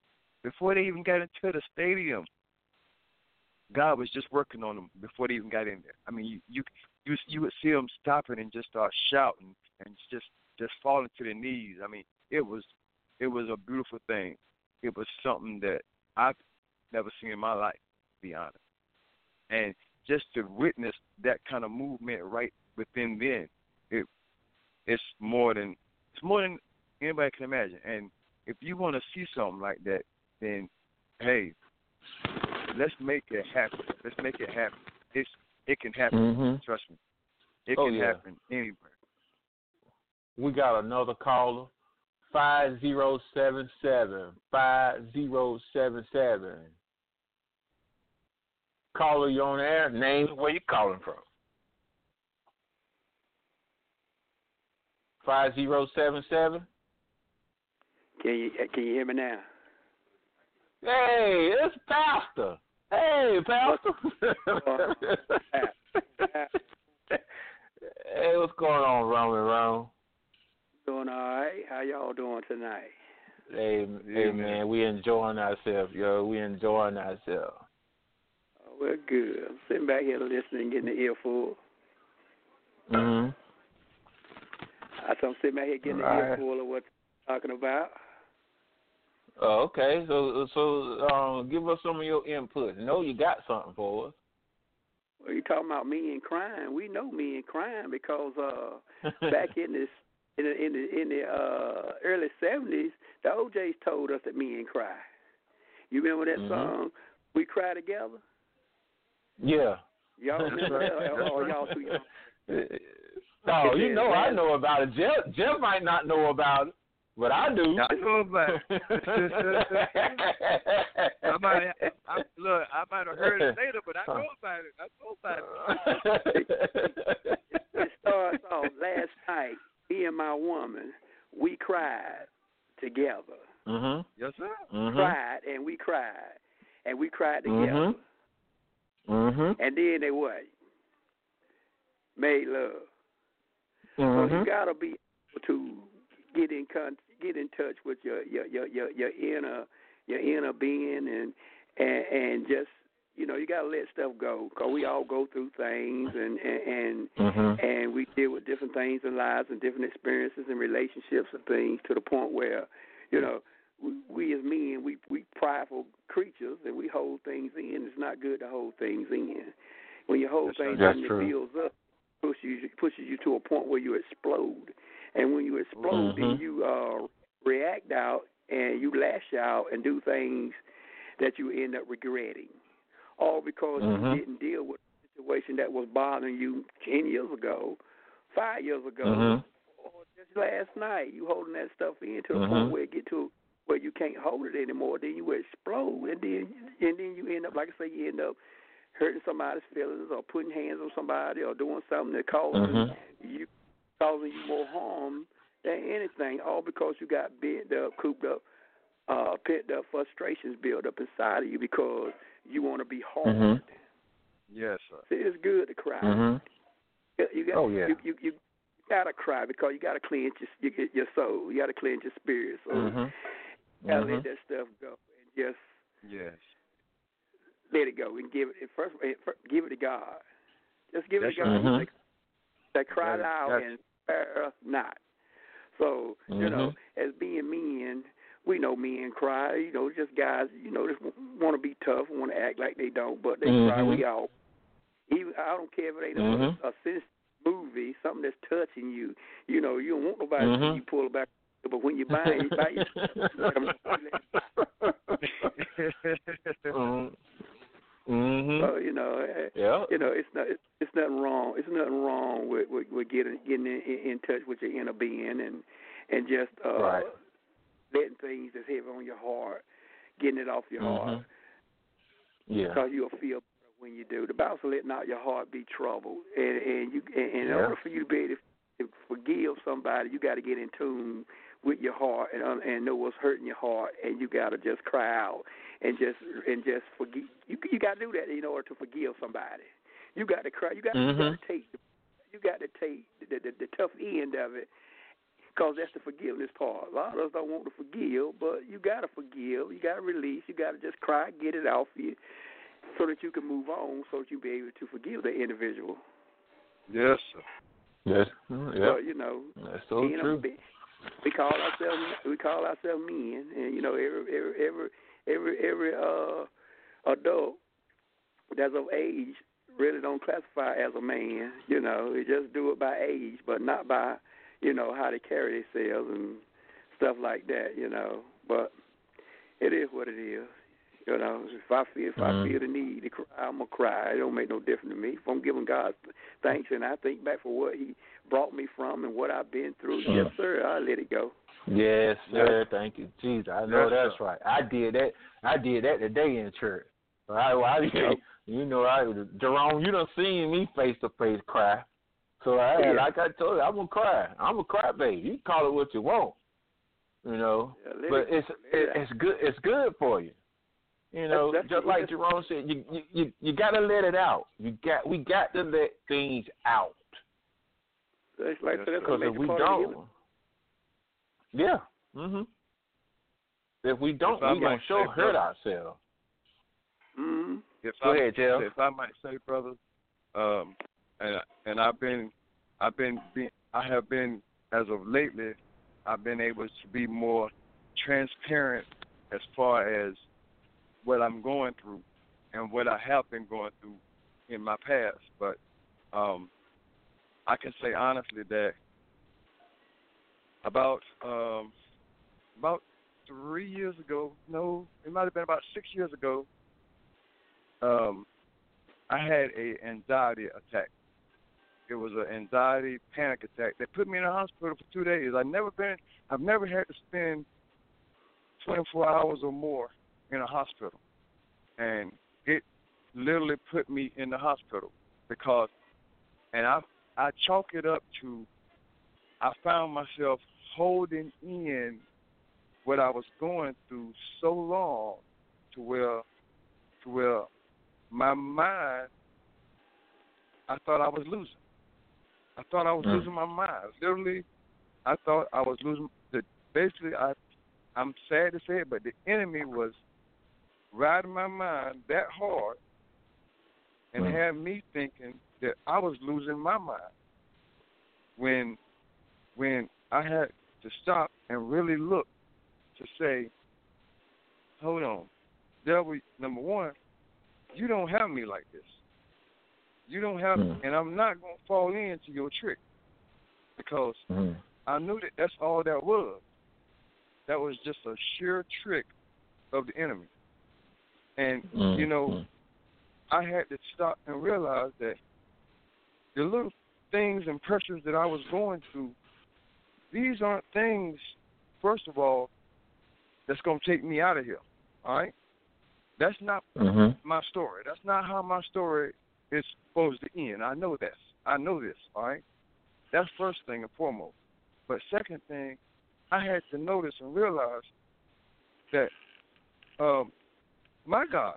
God was just working on them before they even got in there. I mean, you would see them stopping and just start shouting and just falling to their knees. I mean, it was a beautiful thing. It was something that I've never seen in my life, to be honest. And just to witness that kind of movement right within them, it's more than anybody can imagine. And if you want to see something like that, then hey, let's make it happen. It can happen. Mm-hmm. Trust me. It can happen anywhere. We got another caller. 5077. Caller, you on air? Name where you calling from. 5077. Can you hear me now? Hey, it's Pastor. Hey, Pastor. Hey, what's going on, Roman? Doing all right. How y'all doing tonight? Hey, man, we enjoying ourselves, yo. We enjoying ourselves. Oh, we're good. I'm sitting back here listening, getting the earful. Mm-hmm. I'm sitting back here getting the earful of what you're talking about. Oh, okay. So, give us some of your input. I know you got something for us. Well, you talking about men crying? We know men crying because back in the early 70s, the OJs told us that men cry. You remember that song, "We Cry Together"? Yeah. Y'all remember that? Or y'all too young? No, you know I know about it. Jeff might not know about it, but I do. I know about it. I might have heard it later, but I know about it. It starts off last night. Me and my woman, we cried together. Mm-hmm. Yes, sir. Mm-hmm. Cried and we cried together. Mm-hmm. And then they what? Made love. Mm-hmm. So you gotta be able to get in touch with your inner being and just, you know, you gotta let stuff go, because we all go through things and we deal with different things in lives and different experiences and relationships and things, to the point where, you know, we as men, we prideful creatures and we hold things in. It's not good to hold things in. When you hold things in, it builds up, pushes you to a point where you explode. And when you explode, then you react out and you lash out and do things that you end up regretting, all because you didn't deal with a situation that was bothering you 10 years ago, 5 years ago, or just last night. You holding that stuff in to the point where it get to where you can't hold it anymore. Then you explode, and then you end up, like I say, you end up hurting somebody's feelings or putting hands on somebody or doing something that causing you more harm than anything, all because you got bent up, cooped up, pent up frustrations built up inside of you because you want to be hard. Yes, sir. See, it's good to cry. You gotta cry because you gotta cleanse your soul. You gotta cleanse your spirit. So you gotta let that stuff go and just let it go and give it first. Give it to God. Just give it to God. That cry loud and spare not. So you know, as being men, we know men cry. You know, just guys. You know, just want to be tough, want to act like they don't, but they cry. We all. Even I don't care if it ain't a sensitive movie, something that's touching you. You know, you don't want nobody to see you pull it back. But when you buy it, you buy it. So you know, it's nothing wrong. It's nothing wrong with getting in touch with your inner being and just letting things that's heavy on your heart, getting it off your heart. Yeah. Because you'll feel better when you do. The Bible says, let not your heart be troubled. And in order for you to be able to forgive somebody, you got to get in tune with your heart and know what's hurting your heart, and you got to just cry out and just forgive. You got to do that in order to forgive somebody. You got to cry. You got to take the tough end of it, because that's the forgiveness part. A lot of us don't want to forgive, but you got to forgive. You got to release. You got to just cry, get it off you, so that you can move on, so that you be able to forgive the individual. Yes, sir. Yes. Yeah. But, you know, that's so true. We call ourselves men, and you know, every adult that's of age really don't classify as a man. You know, they just do it by age, but not by, you know, how they carry themselves and stuff like that. You know, but it is what it is. You know, if I feel the need to cry, I'm gonna cry. It don't make no difference to me. If I'm giving God thanks and I think back for what He brought me from and what I've been through, yes, sir, I let it go. Yes, sir. Thank you, Jesus. I know that's right. I did that today in church. You know, Jerome, you done seen me face to face cry. So like I told you, I'm gonna cry. I'm a cry baby. You can call it what you want. You know, but it's good. It's good for you. You know, just like Jerome said, you got to let it out. We got to let things out. It's like because if we don't, if we don't, we're gonna hurt ourselves. Mm-hmm. Go ahead, Jeff. If I might say, brother, and I have been as of lately, I've been able to be more transparent as far as what I'm going through and what I have been going through in my past. But I can say honestly that about 3 years ago, no, it might have been about 6 years ago, I had an anxiety attack. It was an anxiety panic attack. They put me in the hospital for 2 days. I've never had to spend 24 hours or more in a hospital. And it literally put me in the hospital because, and I chalk it up to, I found myself holding in what I was going through so long to where my mind, I thought I was losing. I thought I was losing my mind. Literally, I thought I was losing. Basically, I'm sad to say it, but the enemy was riding my mind that hard and had me thinking that I was losing my mind. When I had to stop and really look to say, hold on, devil, number one, you don't have me like this. You don't have me, and I'm not going to fall into your trick because I knew that that's all that was. That was just a sheer trick of the enemy. And, you know, I had to stop and realize that the little things and pressures that I was going through, these aren't things, first of all, that's going to take me out of here, all right? That's not my story. That's not how my story is supposed to end. I know this. I know this, all right? That's first thing and foremost. But second thing, I had to notice and realize that my God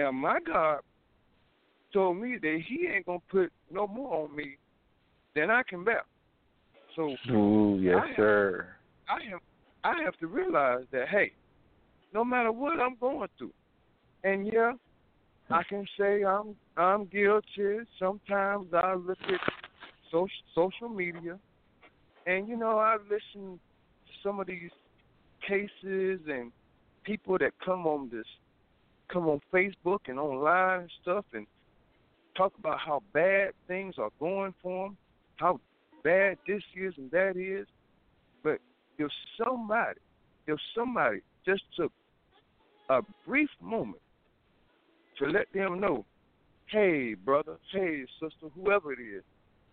told me that He ain't going to put no more on me than I can bear. So, sir. I have to realize that, hey, no matter what I'm going through, and yeah, I can say I'm guilty. Sometimes I look at social media, and you know I listen to some of these cases and people that come on Facebook and online and stuff, and talk about how bad things are going for them, how bad this is and that is. But if somebody just took a brief moment to let them know, hey, brother, hey, sister, whoever it is,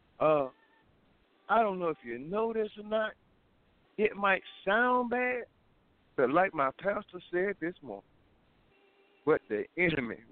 I don't know if you know this or not. It might sound bad, but like my pastor said this morning, what the enemy, what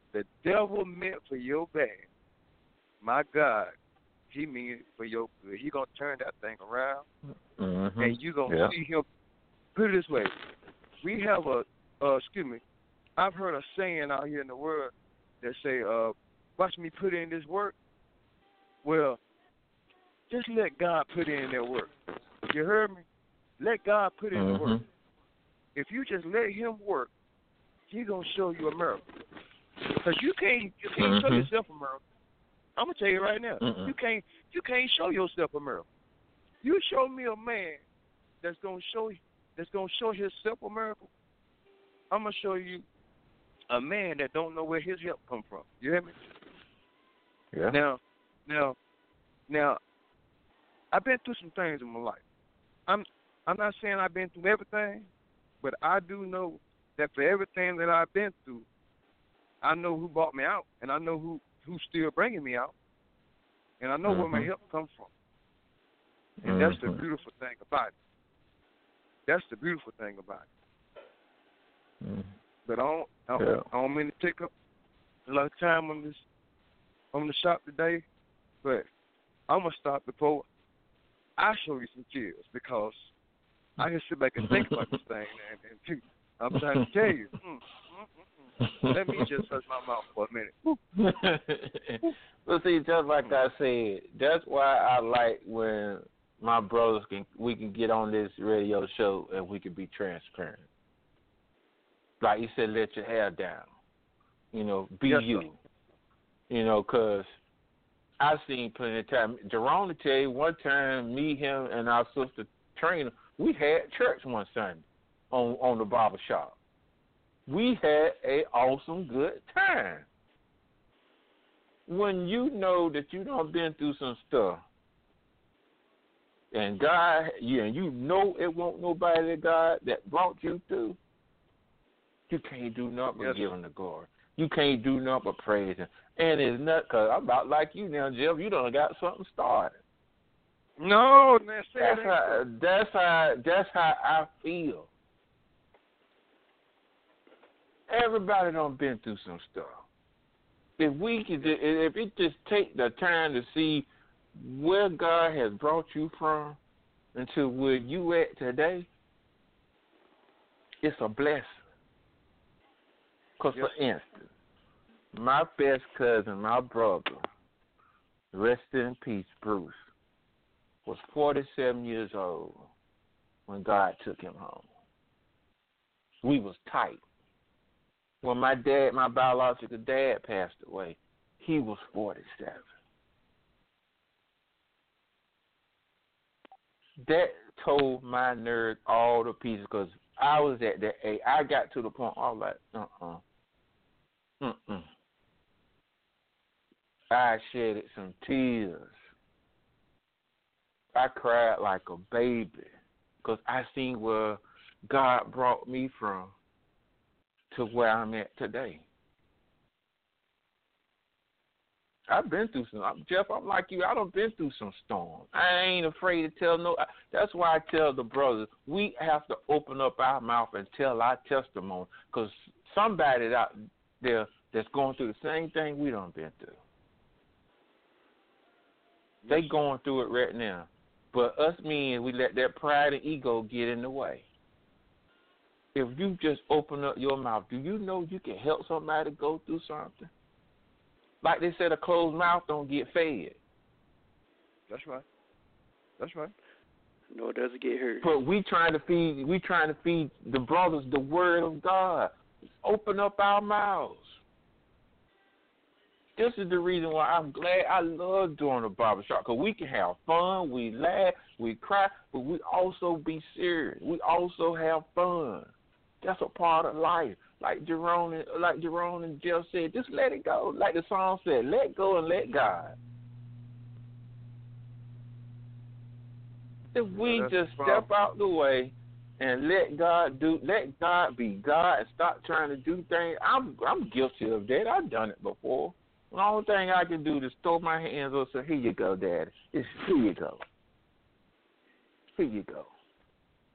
the devil meant for your bad, my God, he means it for your good. He going to turn that thing around, and you going to see him. Put it this way. We have I've heard a saying out here in the world that say, watch me put in this work. Well, just let God put in their work. You heard me? Let God put in the work. If you just let him work, he's going to show you a miracle. Because you can't show yourself a miracle. I'm going to tell you right now. You can't show yourself a miracle. You show me a man that's going to show himself a miracle, I'm going to show you a man that don't know where his help come from. You hear me? Yeah. Now, I've been through some things in my life. I'm not saying I've been through everything, but I do know that for everything that I've been through, I know who brought me out, and I know who's still bringing me out, and I know where my help comes from. And that's the beautiful thing about it. That's the beautiful thing about it. But I don't mean to take up a lot of time on the shop today, but I'm going to stop before I show you some tears, because I can sit back and think about this thing, and I'm trying to tell you. Let me just touch my mouth for a minute. Well, see, just like I said, that's why I like when my brothers we can get on this radio show and we can be transparent. Like you said, let your hair down. Be you. Because I've seen plenty of time. Jerome will tell you, one time, me, him, and our sister Trina, we had church one Sunday on the barbershop. We had an awesome good time. When you know that you done been through some stuff, and God, you know it won't nobody that God that brought you through, you can't do nothing but give him the glory. You can't do nothing but praise him. And it's not, because I'm about like you now, Jeff. You done got something started. No, that's how I feel. Everybody done been through some stuff. If it just take the time to see where God has brought you from into where you at today, it's a blessing. Because, for instance, my best cousin, my brother, rest in peace, Bruce, was 47 years old when God took him home. We was tight. When my biological dad passed away, he was 47. That told my nerve all to pieces, because I was at that age. I got to the point I was like, I shedded some tears. I cried like a baby, because I seen where God brought me from to where I'm at today. I've been through some. Jeff, I'm like you. I done been through some storms. I ain't afraid to tell no. That's why I tell the brothers, we have to open up our mouth and tell our testimony, because somebody out there that's going through the same thing we done been through. They going through it right now. But us men, we let that pride and ego get in the way. If you just open up your mouth, do you know you can help somebody go through something? Like they said, a closed mouth don't get fed. That's right. No, it doesn't get hurt. But we trying to feed the brothers the word of God. Open up our mouths. This is the reason why I'm glad I love doing the barbershop, because we can have fun, we laugh, we cry, but we also be serious. We also have fun. That's a part of life. Like Jerome and Jeff said, just let it go. Like the song said, let go and let God. If we just step out the way and let God be God and stop trying to do things, I'm guilty of that. I've done it before. The only thing I can do is throw my hands up and say, here you go, Daddy. Here you go. Here you go.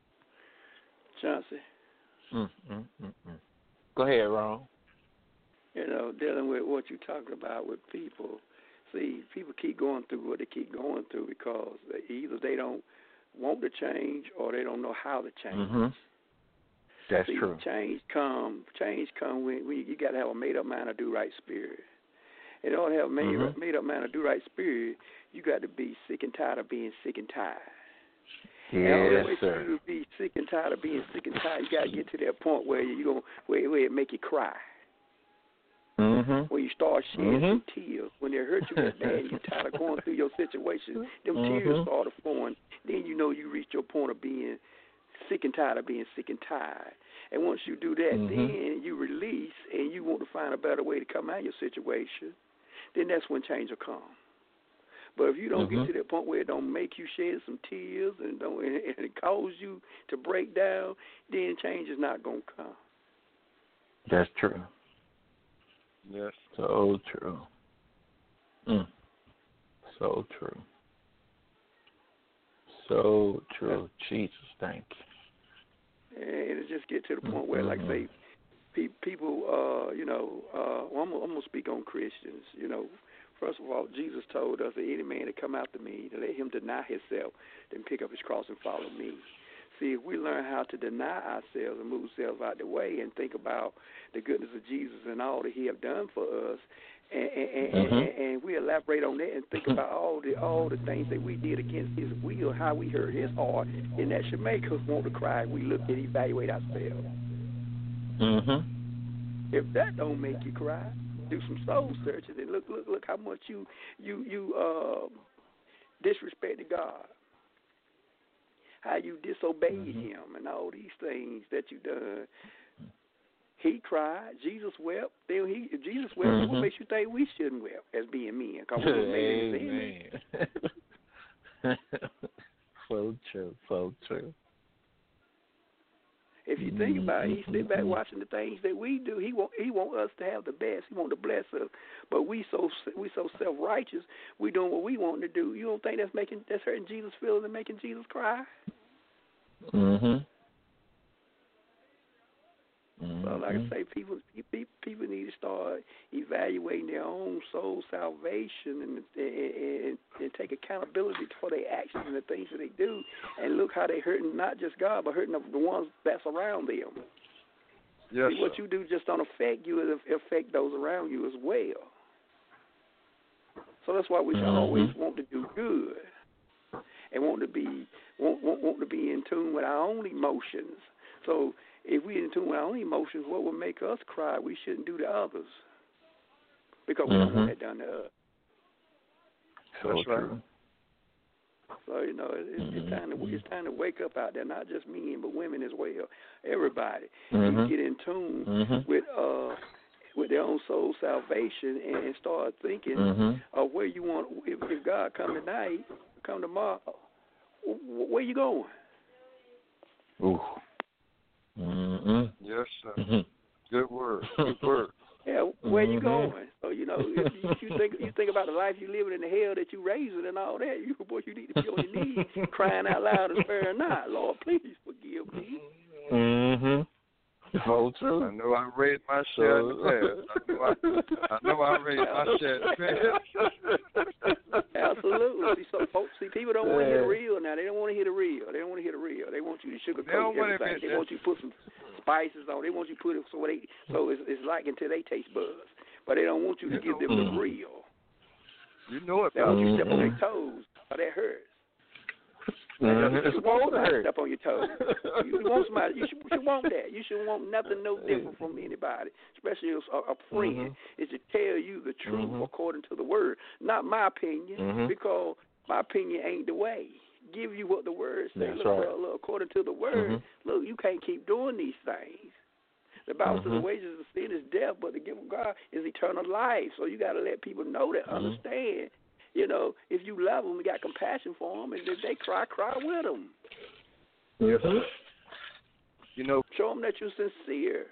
Chauncey. Go ahead, Ron. Dealing with what you're talking about with people. See, people keep going through what they keep going through because either they don't want to change or they don't know how to change. Mm-hmm. That's See, true. Change come when you got to have a made-up mind to do right spirit. In order to have a made-up mind to do right spirit, you got to be sick and tired of being sick and tired. Yes, and sir. For you to be sick and tired of being sick and tired, you got to get to that point where where it make you cry. Mm-hmm. When you start shedding some tears, when they hurt you that bad, you're tired of going through your situation, them tears start flowing. Then you know you reach your point of being sick and tired of being sick and tired. And once you do that, then you release and you want to find a better way to come out of your situation. Then that's when change will come. But if you don't get to that point where it don't make you shed some tears and it cause you to break down, then change is not gonna come. That's true. Yes. So true. So true. So true. Jesus, thank you. And it just get to the point where, like say, people, well, I'm gonna speak on Christians. First of all, Jesus told us that any man that come after me, to let him deny himself, then pick up his cross and follow me. See, if we learn how to deny ourselves and move ourselves out the way and think about the goodness of Jesus and all that he have done for us, and we elaborate on that and think about all the things that we did against his will, how we hurt his heart, then that should make us want to cry. We look and evaluate ourselves. If that don't make you cry, do some soul searching and look how much you disrespected God, how you disobeyed him, and all these things that you done. He cried. Jesus wept. If Jesus wept, what makes you think we shouldn't weep as being men? Because we were made in his image. So true. So true. If you think about it, he sit back watching the things that we do. He want us to have the best. He want to bless us. But we so self-righteous. We doing what we want to do. You don't think that's hurting Jesus' feelings and making Jesus cry? So, like I say, people need to start evaluating their own soul salvation and take accountability for their actions and the things that they do, and look how they hurting not just God, but hurting the ones that's around them. Yes, See, what you do just don't affect you; it affect those around you as well. So that's why we should always want to do good and want to be in tune with our own emotions. So if we're in tune with our own emotions, what would make us cry, we shouldn't do to others because we don't want that done to us. So that's true. Right. So it's time to wake up out there, not just men but women as well. Everybody need to get in tune with their own soul salvation and start thinking of where you want. If God come tonight, come tomorrow, where you going? Ooh. Yes, sir. Good word. Good word. Yeah, where you going? So if you think about the life you living in, the hell that you raising and all that, you need to be on your knees crying out loud and sparing not. Lord, please forgive me. So true. I know I raised my share in the past. I know I raised my share in the past. Absolutely. So folks, people don't want to hear the real now. They don't want to hear the real. They want you to sugarcoat everything. They want you to put some spices on. They want you to put it so it's like until they taste buds. But they don't want you to give them the real. You know it. They want you to step on their toes, or that hurts. It's supposed to hurt. Step on your toes. You want somebody. You should want that. You should want nothing no different from anybody, especially a friend. Is to tell you the truth according to the word, not my opinion, because my opinion ain't the way. Give you what the word says. Look, according to the word, look, you can't keep doing these things. The Bible says the wages of sin is death, but the gift of God is eternal life. So you got to let people know that, understand. If you love them and got compassion for them, and if they cry with them. Show them that you're sincere.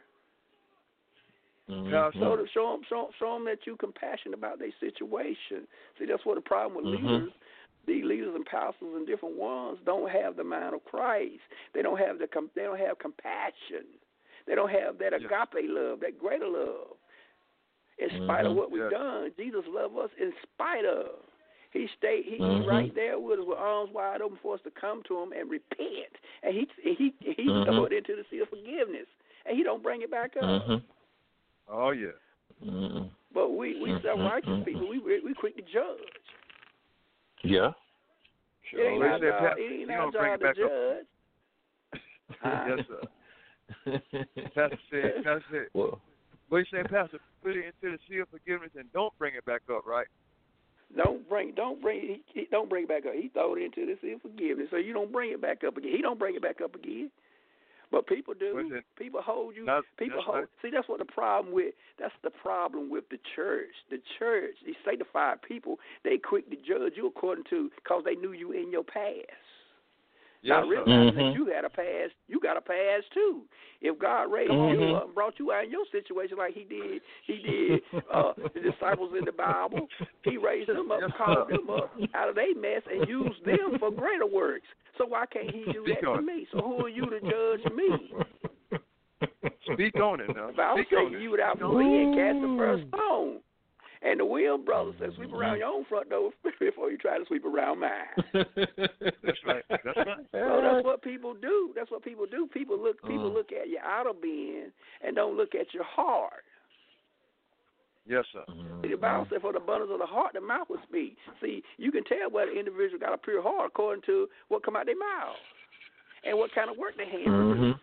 Show them that you're compassionate about their situation. See, that's what the problem with leaders. These leaders and pastors and different ones don't have the mind of Christ. They don't have compassion. They don't have that agape love, that greater love. In spite of what we've done, Jesus loved us in spite of. He stayed. He's right there with us with arms wide open for us to come to him and repent. And he throw it into the sea of forgiveness, and he don't bring it back up. Oh yeah. But we self-righteous people. We quick to judge. Yeah. It ain't our job to judge. Yes, sir. Pastor said. Well, What you say, Pastor? Put it into the sea of forgiveness and don't bring it back up, right? Don't bring it back up. He throw it into the sea of forgiveness, so you don't bring it back up again. He don't bring it back up again. But people do. People hold you. See, that's what the problem with. That's the problem with the church. The church, these sanctified people, they quick to judge you according to because they knew you in your past. Not realizing that you had a past. You got a past too. If God raised you up and brought you out in your situation like He did the disciples in the Bible, He raised them up, called them up out of their mess, and used them for greater works. So why can't He do that to me? So who are you to judge me? Speak on it now. If I was taking you without me, cast the first stone. And the Williams brothers said, sweep around your own front door before you try to sweep around mine. That's right. So that's what people do. People look at your outer being and don't look at your heart. Yes, sir. The Bible said, for the abundance of the heart, the mouth will speak. See, you can tell whether an individual got a pure heart according to what come out their mouth and what kind of work their hands do.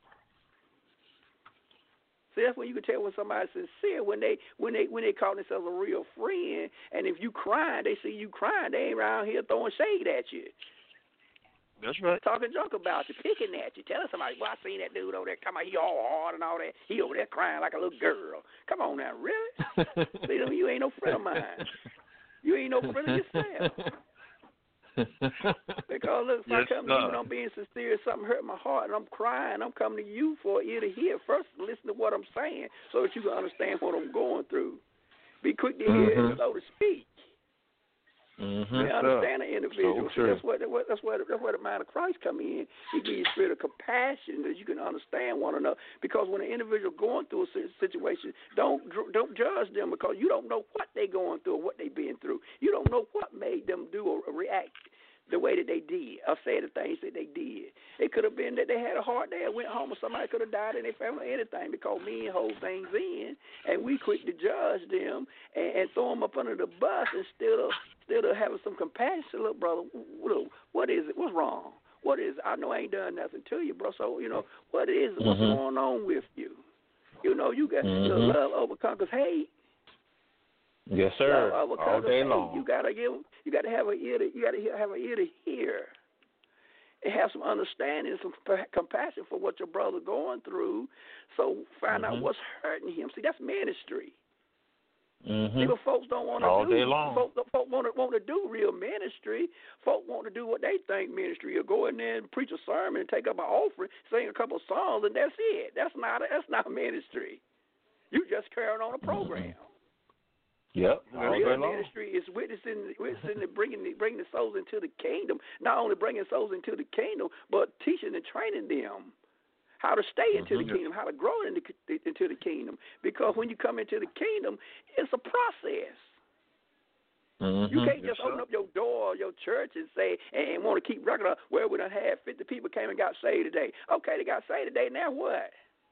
See, that's when you can tell when somebody's sincere when they call themselves a real friend. And if you crying, they see you crying. They ain't around here throwing shade at you. That's right. Talking junk about you, picking at you, telling somebody, well, I seen that dude over there. Come on, he all hard and all that. He over there crying like a little girl. Come on now, really? See, you ain't no friend of mine. You ain't no friend of yourself. Because look, if I come to you and I'm being sincere, something hurt my heart and I'm crying, I'm coming to you for an ear to hear. First, listen to what I'm saying so that you can understand what I'm going through. Be quick to hear and slow to speak. Understand the individual. So that's where the mind of Christ come in. He gives you a spirit of compassion that you can understand one another. Because when an individual going through a situation, don't judge them because you don't know what they're going through or what they've been through. You don't know what made them do or react the way that they did or say the things that they did. It could have been that they had a hard day or went home or somebody could have died in their family or anything because men hold things in and we quick to judge them and throw them up under the bus instead of having some compassion. Look, brother, what is it? What's wrong? What is it? I know I ain't done nothing to you, bro. So, what is it? What's going on with you? You got love overconquers hate. Yes, sir. All day long. You gotta have an ear to hear. And have some understanding, some compassion for what your brother's going through. So find out what's hurting him. See, that's ministry. People, folks don't want to all day long. Folks want to do real ministry. Folks want to do what they think ministry is. Go in there and preach a sermon and take up an offering, sing a couple of songs, and that's it. That's not ministry. You just carrying on a program. Yep. Real ministry is witnessing bringing the souls into the kingdom. Not only bringing souls into the kingdom, but teaching and training them how to stay into the kingdom, how to grow into the kingdom. Because when you come into the kingdom, it's a process. You can't just open up your door or your church and say and want to keep record of where we done had 50 people came and got saved today. Okay, they got saved today. Now what?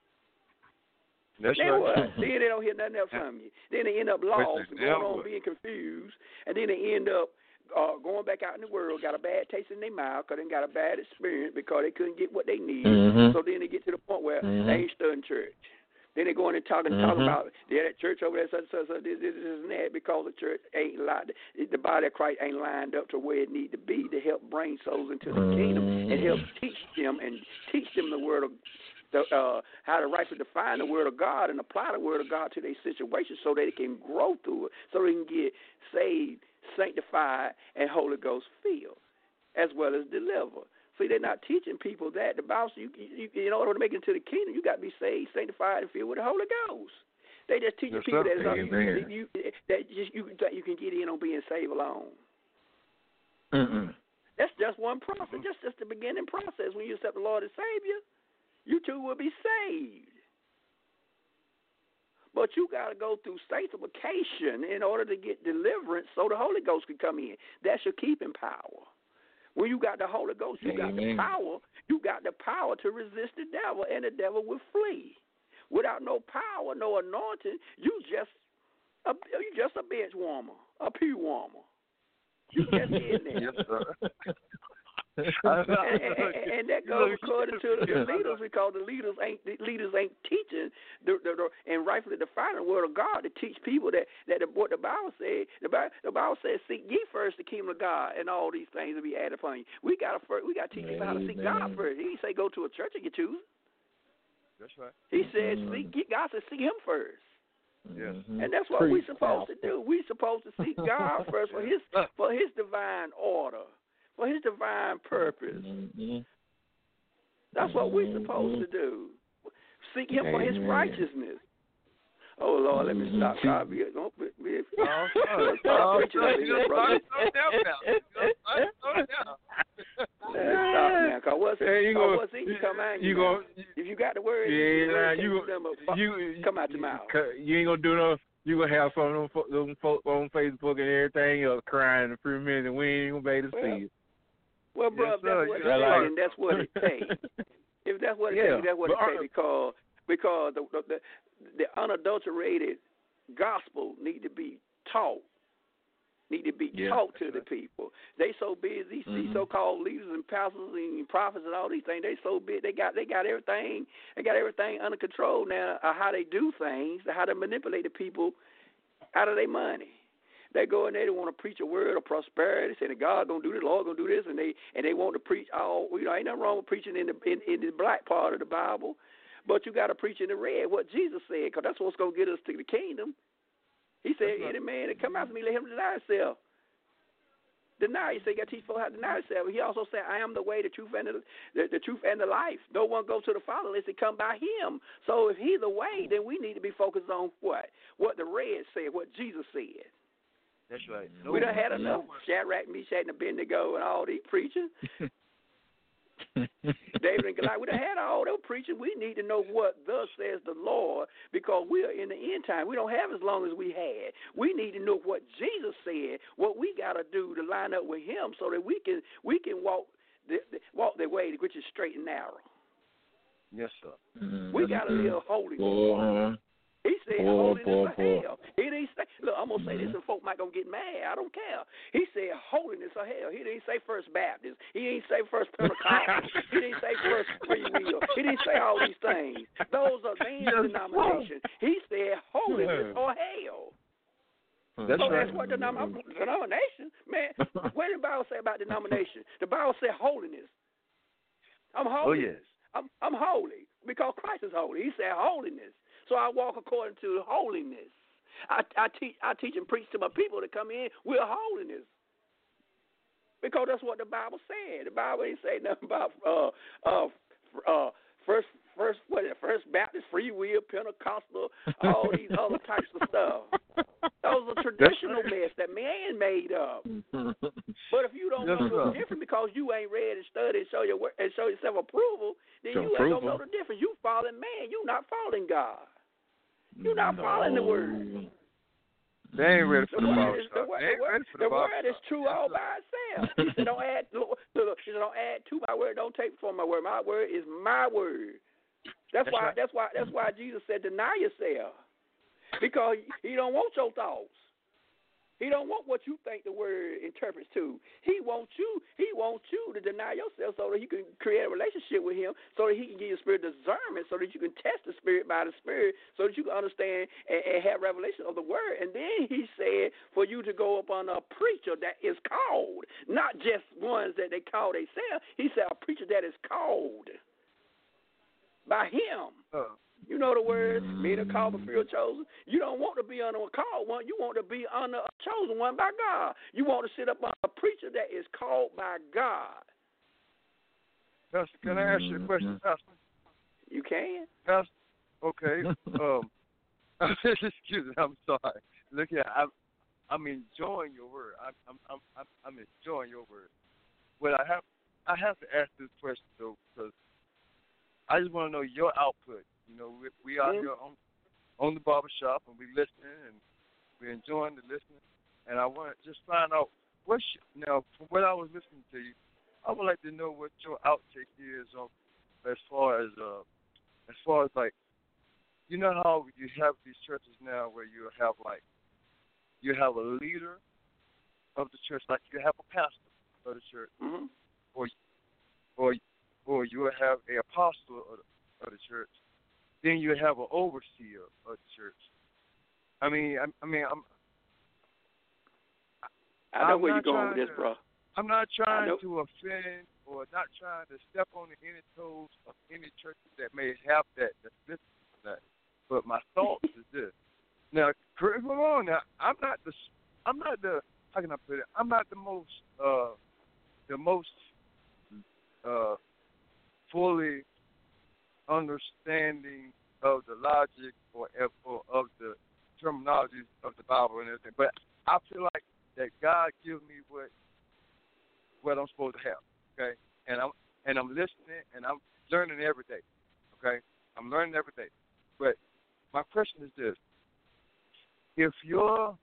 That's then right. what? Then they don't hear nothing else from you. Then they end up lost and going on being confused, and then they end up going back out in the world, got a bad taste in their mouth because they got a bad experience because they couldn't get what they needed. So then they get to the point where they ain't studying church. Then they go in and talk about that church over there, this and that, because the church ain't the body of Christ ain't lined up to where it need to be to help bring souls into the kingdom and help teach them the word of how to rightfully define the word of God and apply the word of God to their situation so they can grow through it, so they can get saved, sanctified, and Holy Ghost filled, as well as delivered. See, they're not teaching people that. The Bible says you in order to make it into the kingdom, you got to be saved, sanctified, and filled with the Holy Ghost. They just teaching people that you can get in on being saved alone. That's just one process. Just the beginning process. When you accept the Lord as Savior, you too will be saved. But you got to go through sanctification in order to get deliverance so the Holy Ghost can come in. That's your keeping power. When you got the Holy Ghost, you got the power. You got the power to resist the devil, and the devil will flee. Without no power, no anointing, you just a bench warmer, a pew warmer. You just in there. Yes, sir. and that goes according to the leaders, because the leaders ain't teaching and rightfully defining the word of God to teach people that what the Bible said. The Bible says, "Seek ye first the kingdom of God, and all these things will be added upon you." We got to teach people how to seek God first. He didn't say go to a church and get choose. That's right. He said, God said, seek Him first. Yes. And that's what we're supposed to do. We're supposed to seek God first for His divine order, for His divine purpose. That's what we're supposed to do. Seek Him for His righteousness. Oh, Lord, let me stop. God, Stop now, because what's in you come out. If you got the word, come out your mouth. You ain't gonna do no. You gonna have some of them folks on Facebook and everything else crying in a few minutes, and we ain't gonna be able to see it. Well, bro, if that's what it takes. If that's what it takes, that's what it takes. Because the unadulterated gospel need to be taught. Taught to the people. They so busy. These so-called leaders and pastors and prophets and all these things. They so big. They got everything. They got everything under control now. How they do things, how to manipulate the people out of their money. They go in there. They want to preach a word of prosperity, saying God gonna do this, Lord gonna do this, and they want to preach all. Ain't nothing wrong with preaching in the black part of the Bible, but you got to preach in the red what Jesus said, because that's what's gonna get us to the kingdom. He said, any man that come after me, let him deny himself. He said, you got to teach folks how to deny himself. He also said, I am the way, the truth, and the truth and the life. No one goes to the Father unless they come by Him. So if He's the way, then we need to be focused on what? What the red said, what Jesus said. That's right. We done had enough Shadrach, Meshach, and Abednego and all these preachers. David and Goliath, we done had all those preaching. We need to know what thus says the Lord, because we are in the end time. We don't have as long as we had. We need to know what Jesus said, what we got to do to line up with Him, so that we can walk the way which is straight and narrow. Yes, sir. We got to live holy. He said holiness of hell. He didn't say, look, I'm going to say this and folk might gonna get mad. I don't care. He said holiness of hell. He didn't say First Baptist. He didn't say First Pentecostal. He didn't say First Free Will. He didn't say all these things. Those are man's denominations. He said holiness or hell. That's what denomination, man. What did the Bible say about denomination? The Bible said holiness. I'm holy. Oh, yes. I'm holy because Christ is holy. He said holiness. So I walk according to holiness. I teach and preach to my people to come in with holiness, because that's what the Bible said. The Bible ain't say nothing about First Baptist, Free Will, Pentecostal, all these other types of stuff. Those are traditional mess that man made up. But if you don't know no different because you ain't read and studied and show yourself approval, then you ain't gonna know the difference. You following man. You not following God. You not following the word. They ain't ready for the word. The word is true all by itself. He said, don't add to my word. Don't take from my word. My word is my word. That's why Jesus said, deny yourself, because He don't want your thoughts. He don't want what you think the word interprets to. He wants you to deny yourself so that you can create a relationship with Him, so that He can give you spirit discernment, so that you can test the spirit by the spirit, so that you can understand and have revelation of the word. And then He said for you to go up on a preacher that is called, not just ones that they call themselves. He said a preacher that is called by Him. You know the words, being a called but few chosen. You don't want to be under a called one. You want to be under a chosen one by God. You want to sit up on a preacher that is called by God. Pastor, can I ask you a question, Pastor? You can. Pastor, okay. Excuse me, I'm sorry. Look here, I'm enjoying your word. I'm enjoying your word. But I have to ask this question though, because I just want to know your output. You know, we out here on the barbershop, and we listening, and we're enjoying the listening. And I want to just find out now, from what I was listening to you, I would like to know what your outtake is on as far as like, you know how you have these churches now where you have a leader of the church, like you have a pastor of the church, Mm-hmm. or you will have an apostle of the church. Then you have an overseer of the church. I know where you're going with this, bro. I'm not trying to offend or not trying to step on any toes of any churches that may have that's listening to that. But my thoughts is this. Now, correct me if I'm wrong. Now, I'm not the how can I put it? I'm not the most fully understanding of the logic or of the terminology of the Bible and everything. But I feel like that God gives me what I'm supposed to have. Okay, and I'm listening and I'm learning every day. Okay, I'm learning every day. But my question is this: if your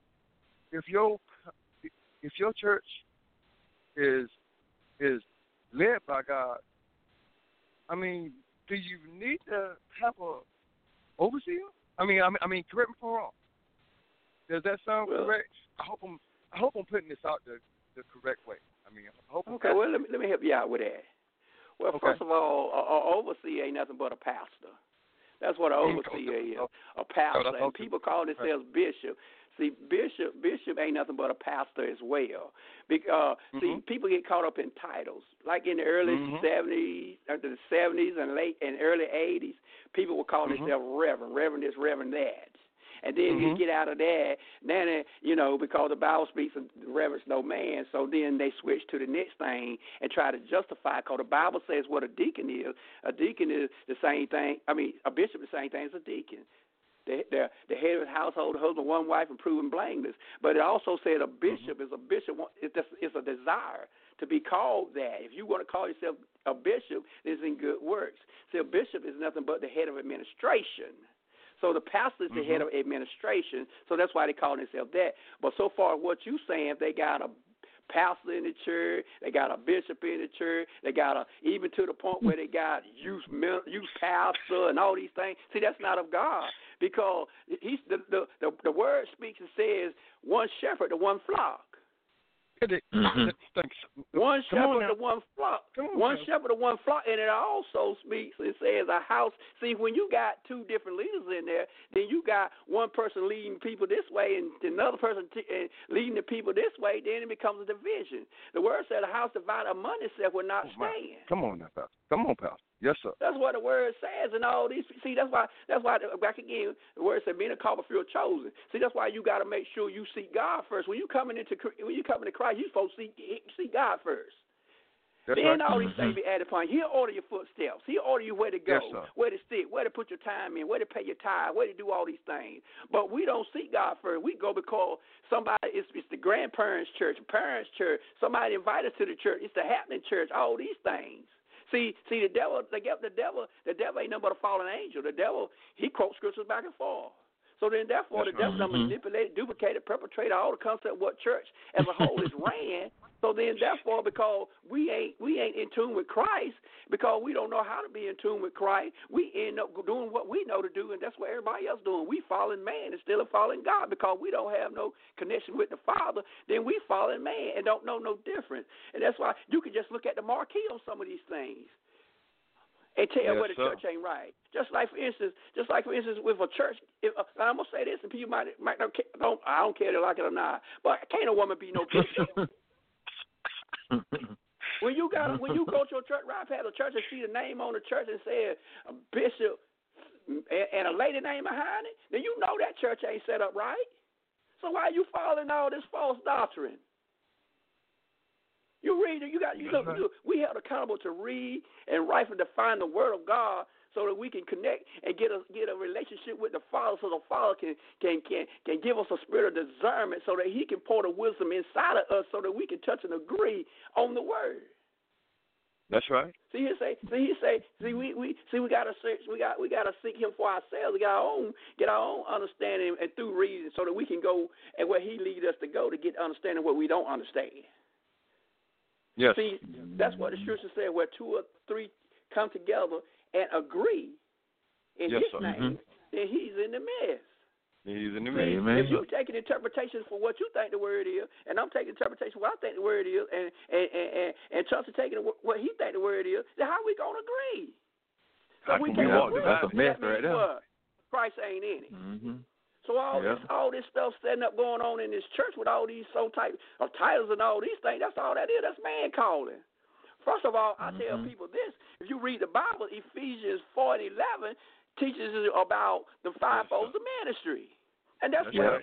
church is led by God, I mean, do you need to have a overseer? I mean, correct me if I'm wrong. Does that sound correct? I hope I'm putting this out the correct way. I mean, I hope. Okay, well, let me help you out with that. Well, first of all, an overseer ain't nothing but a pastor. That's what an overseer is, a pastor. And people call themselves bishop. See, bishop ain't nothing but a pastor as well. Because see, people get caught up in titles. Like in the early 70s, after the 70s and early 80s, people would call themselves reverend this, reverend that. And then you get out of that, then, because the Bible speaks of reverence no man, so then they switch to the next thing and try to justify, because the Bible says what a deacon is. A deacon is the same thing. I mean, a bishop is the same thing as a deacon. The head of the household, husband, one wife, and proven blameless. But it also said a bishop is a bishop. It's a desire to be called that. If you want to call yourself a bishop, it's in good works. See, a bishop is nothing but the head of administration. So the pastor is the head of administration, so that's why they call themselves that. But so far, what you saying, if they got a pastor in the church, they got a bishop in the church, they got even to the point where they got youth pastor and all these things. See, that's not of God, because the word speaks and says one shepherd to one flock. One shepherd to one flock. One shepherd to one flock, and it also speaks. It says a house. See, when you got two different leaders in there, then you got one person leading people this way and another person leading the people this way. Then it becomes a division. The word said, "A house divided among itself will not stand." Come on now, Pastor. Come on, Pastor. Yes, sir. That's what the word says, and all these. See, that's why back again, the word said, "Being a called, but few are chosen." See, that's why you got to make sure you seek God first. When you come into Christ, you supposed to seek God first. That's then right. all these things be added upon. He'll order your footsteps. He'll order you where to go, where to sit, where to put your time in, where to pay your tithe, where to do all these things. But we don't seek God first. We go because it's the grandparents' church, parents' church. Somebody invited us to the church. It's the happening church. All these things. See, the devil ain't nothing but a fallen angel. The devil, he quotes scriptures back and forth. So then, therefore, the devil manipulated, duplicated, perpetrated all the concept of what church as a whole is ran. So then, therefore, because we ain't in tune with Christ, because we don't know how to be in tune with Christ, we end up doing what we know to do, and that's what everybody else doing. We fallen man and still a fallen God, because we don't have no connection with the Father. Then we fallen man and don't know no difference. And that's why you can just look at the marquee on some of these things and tell where the church ain't right. Just like for instance, with a church. I'm gonna say this, and people might not. I don't care if they like it or not. But can't a woman be no bishop? When you go to a church, right past a church and see the name on the church and say a bishop and a lady name behind it, then you know that church ain't set up right. So why are you following all this false doctrine? You read it. We held accountable to read and write and define the Word of God, so that we can connect and get a relationship with the Father, so the Father can give us a spirit of discernment, so that He can pour the wisdom inside of us, so that we can touch and agree on the Word. That's right. See, we gotta search. We gotta seek Him for ourselves. We got get our own understanding and through reason, so that we can go and where He lead us to go to get understanding what we don't understand. Yes. See, that's what the scripture said: where 2 or 3 come together and agree in His name, then He's in the midst. He's in the midst. Amen. If you taking interpretations for what you think the word is, and I'm taking interpretation for what I think the word is, and Chelsea taking what he think the word is, then how we gonna agree? So we can't agree. That's a mess right there. What? Christ ain't in it. Mm-hmm. So all this stuff setting up going on in this church with all these type of titles and all these things, that's all that is. That's man calling. First of all, I tell people this: if you read the Bible, Ephesians 4 and 11 teaches us about the fivefold of ministry. And that's what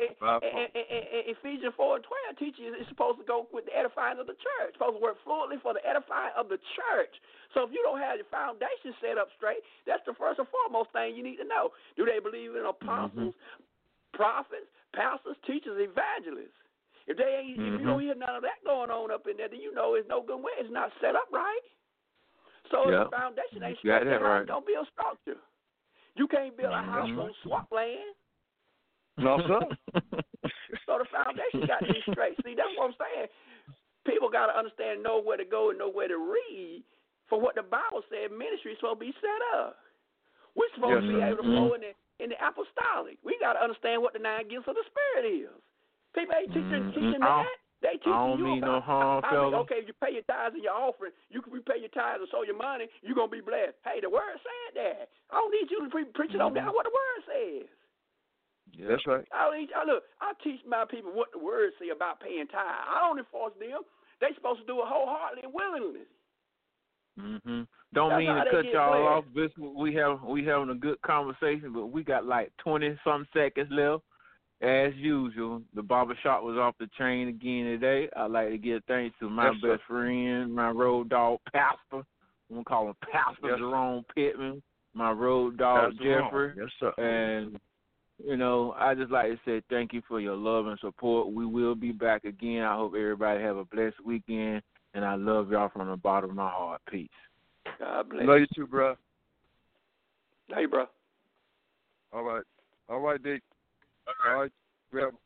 Ephesians 4 and 12 teaches it's supposed to go with the edifying of the church. It's supposed to work fluently for the edifying of the church. So if you don't have your foundation set up straight, that's the first and foremost thing you need to know. Do they believe in apostles, prophets, pastors, teachers, evangelists? If they ain't, if you don't hear none of that going on up in there, then you know it's no good way. It's not set up right. So if the foundation ain't straight, then how you gonna build structure? You can't build a house on swamp land. No, sir. So the foundation got to be straight. See, that's what I'm saying. People got to understand, know where to go and know where to read for what the Bible said ministry is supposed to be set up. We're supposed to be able to flow in the apostolic. We got to understand what the 9 gifts of the Spirit is. People ain't teaching that. They teaching you about okay, if you pay your tithes and your offering, you can repay your tithes and sow your money, you're going to be blessed. Hey, the Word said that. I don't need you to preach it on down what the Word says. Yeah, that's right. I teach my people what the Word say about paying tithes. I don't enforce them. They supposed to do it wholeheartedly and willingly. Don't That's mean to cut y'all off. We having a good conversation, but we got like 20-some seconds left. As usual, the barbershop was off the chain again today. I'd like to give thanks to my best friend, my road dog, Pastor. I'm going to call him Pastor Jerome Pittman, my road dog, Jeffrey. Yes, sir. And I just like to say thank you for your love and support. We will be back again. I hope everybody have a blessed weekend, and I love y'all from the bottom of my heart. Peace. God bless. Love you too, bro. Hey, bro. All right, Dick. All right, grab